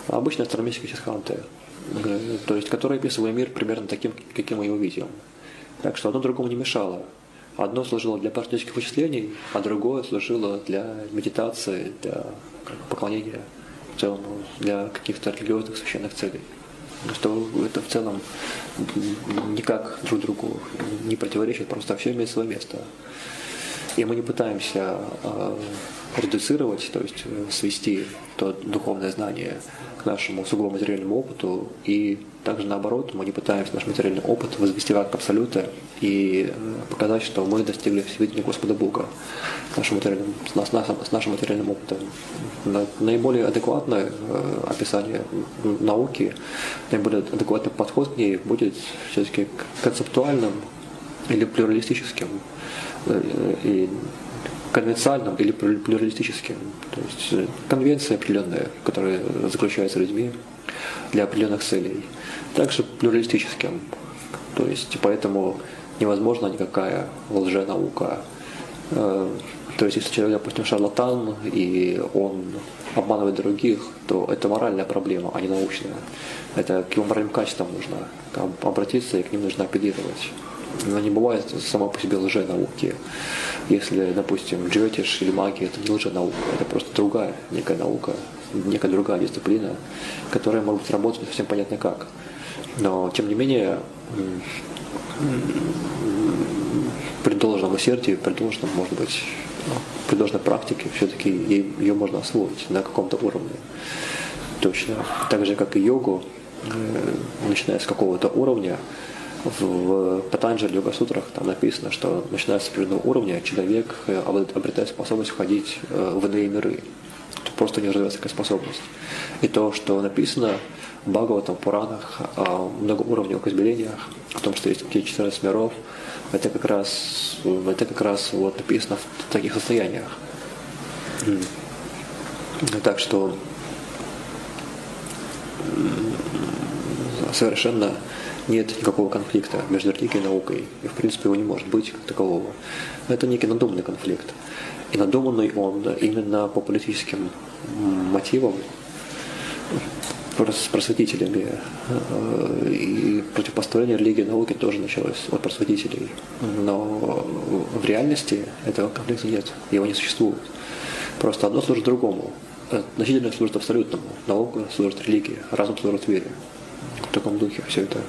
а обычные астрономические ситханты, то есть которые описывали мир примерно таким, каким мы его видим. Так что одно другому не мешало. Одно служило для практических вычислений, а другое служило для медитации, для поклонения, в целом для каких-то религиозных священных целей. Что это в целом никак друг другу не противоречит, просто все имеет свое место. И мы не пытаемся э, редуцировать, то есть свести то духовное знание к нашему сугубо материальному опыту, и также наоборот, мы не пытаемся наш материальный опыт возвести в акт абсолюта и показать, что мы достигли всевидения Господа Бога с нашим материальным, с нашим, с нашим материальным опытом. Наиболее адекватное э, описание науки, наиболее адекватный подход к ней будет все-таки концептуальным или плюралистическим, э, и конвенциальным или плюралистическим. То есть конвенции определенные, которые заключаются людьми для определенных целей. Также плюралистическим. То есть поэтому невозможна никакая лженаука. То есть если человек, допустим, шарлатан, и он обманывает других, то это моральная проблема, а не научная. Это к его моральным качествам нужно там обратиться, и к ним нужно апеллировать. Но не бывает само по себе лженауки. Если, допустим, джиотиш или магия, это не лженаука, это просто другая некая наука, некая другая дисциплина, которая может работать совсем понятно как. Но, тем не менее, при должном усердии, при должном, может быть, при должной практике, все-таки ее можно освоить на каком-то уровне. Точно. Так же, как и йогу, начиная с какого-то уровня, в Патанджали йога-сутрах там написано, что начиная с определенного уровня человек обретает способность входить в иные миры. Это просто не развивается такая способность. И то, что написано в Бхагаватам, Пуранах, о многоуровневых измерениях, о том, что есть такие четырнадцать миров, это как раз, это как раз вот написано в таких состояниях. Так что совершенно нет никакого конфликта между религией и наукой. И, в принципе, его не может быть как такового. Это некий надуманный конфликт. И надуманный он именно по политическим мотивам, с просветителями. И противопоставление религии и науки тоже началось от просветителей. Но в реальности этого конфликта нет. Его не существует. Просто одно служит другому. Относительно служит абсолютному. Наука служит религии, разум служит вере. В таком духе все это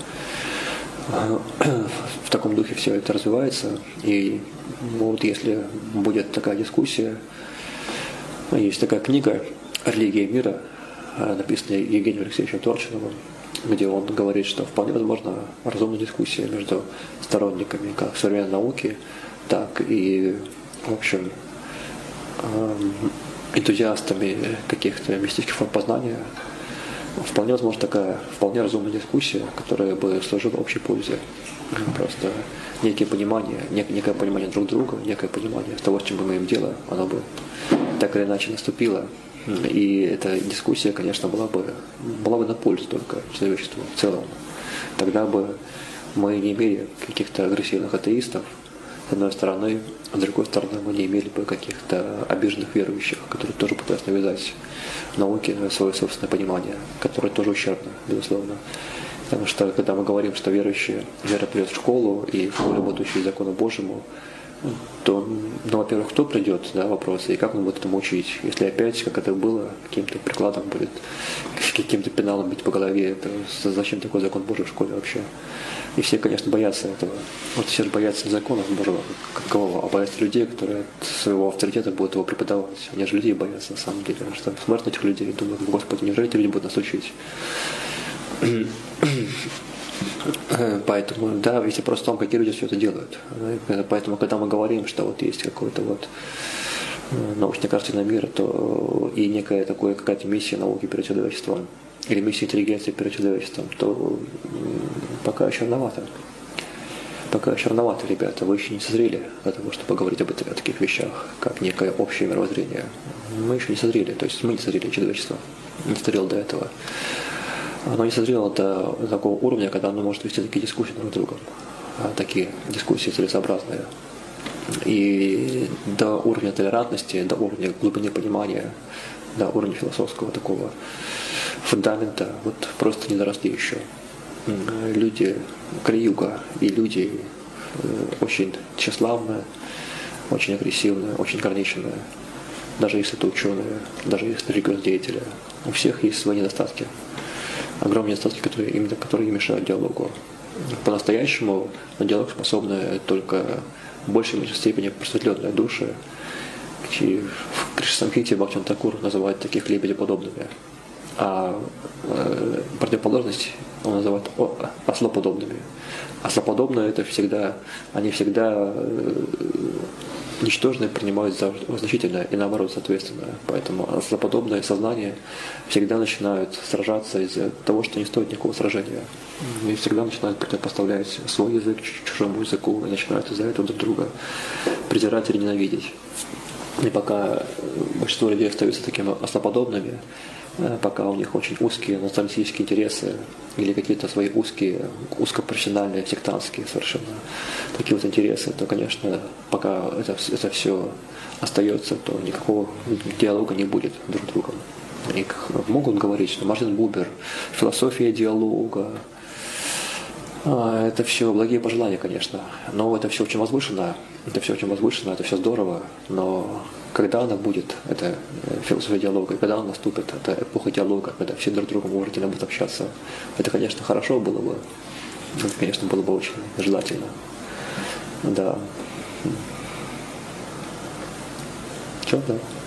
в таком духе все это развивается. И вот если будет такая дискуссия, есть такая книга «Религия мира», написанная Евгением Алексеевичем Торчиновым, где он говорит, что вполне возможна разумная дискуссия между сторонниками как современной науки, так и, в общем, энтузиастами каких-то мистических форм познания. Вполне возможно такая вполне разумная дискуссия, которая бы служила общей пользе. Просто некое понимание, некое понимание друг друга, некое понимание того, с чем мы имеем дело, оно бы так или иначе наступило. И эта дискуссия, конечно, была бы, была бы на пользу только человечеству в целом. Тогда бы мы не имели каких-то агрессивных атеистов, с одной стороны, а с другой стороны, мы не имели бы каких-то обиженных верующих, которые тоже пытаются навязать науке свое собственное понимание, которое тоже ущербно, безусловно. Потому что, когда мы говорим, что верующие, вера придет в школу, и в школе будут учить закону Божьему, то, ну, во-первых, кто придет, да, вопрос, и как он будет этому учить? Если опять, как это было, каким-то прикладом будет, каким-то пеналом бить по голове, то зачем такой закон Божий в школе вообще? И все, конечно, боятся этого. Вот все же боятся не закона Божьего какого, а боятся людей, которые от своего авторитета будут его преподавать. Они же людей боятся, на самом деле. Что смотрят на этих людей и думают: Господи, неужели эти люди будут нас учить? Поэтому, да, ведь вопрос в том, какие люди все это делают. Поэтому, когда мы говорим, что вот есть какой-то вот научная картина мира, то и некая такая какая-то миссия науки перед человечеством, или миссия интеллигенции перед человечеством, то пока еще рановато. Пока еще рановато, ребята, вы еще не созрели для того, чтобы говорить об этих, о таких вещах, как некое общее мировоззрение. Мы еще не созрели, то есть мы не созрели, человечество не созрело до этого. Оно не созрело до такого уровня, когда оно может вести такие дискуссии друг с другом, такие дискуссии целесообразные. И до уровня толерантности, до уровня глубины понимания, до уровня философского такого фундамента вот просто не доросли еще. Люди, Кали-юга и люди очень тщеславные, очень агрессивные, очень ограниченные. Даже если это ученые, даже если это религиозные деятели. У всех есть свои недостатки. Огромные недостатки, которые, именно, которые мешают диалогу. По-настоящему на диалог способны только в большей или меньшей степени просветленные души. И в Кришна-самхите Бхактивинода Такур называет таких лебедеподобными. А э, противоположность он называет ослоподобными. Ослоподобные это всегда, они всегда э, ничтожные принимают за значительное и наоборот соответственно. Поэтому ослоподобное сознание всегда начинают сражаться из-за того, что не стоит никакого сражения. И всегда начинают противопоставлять свой язык чужому языку и начинают из-за этого друг друга презирать или ненавидеть. И пока большинство людей остаются такими ослоподобными, пока у них очень узкие националистические интересы или какие-то свои узкие, узкопрофессиональные, сектантские совершенно такие вот интересы, то, конечно, пока это, это все остается, то никакого диалога не будет друг с другом. Они могут говорить, что Мартин Бубер, философия диалога, это все благие пожелания, конечно, но это все очень возвышенно, это все очень возвышенно, это все здорово, но когда она будет, это философия диалога, когда она наступит, это эпоха диалога, когда все друг с другом уважительно будут общаться, это, конечно, хорошо было бы, это, конечно, было бы очень желательно, да. Что, да.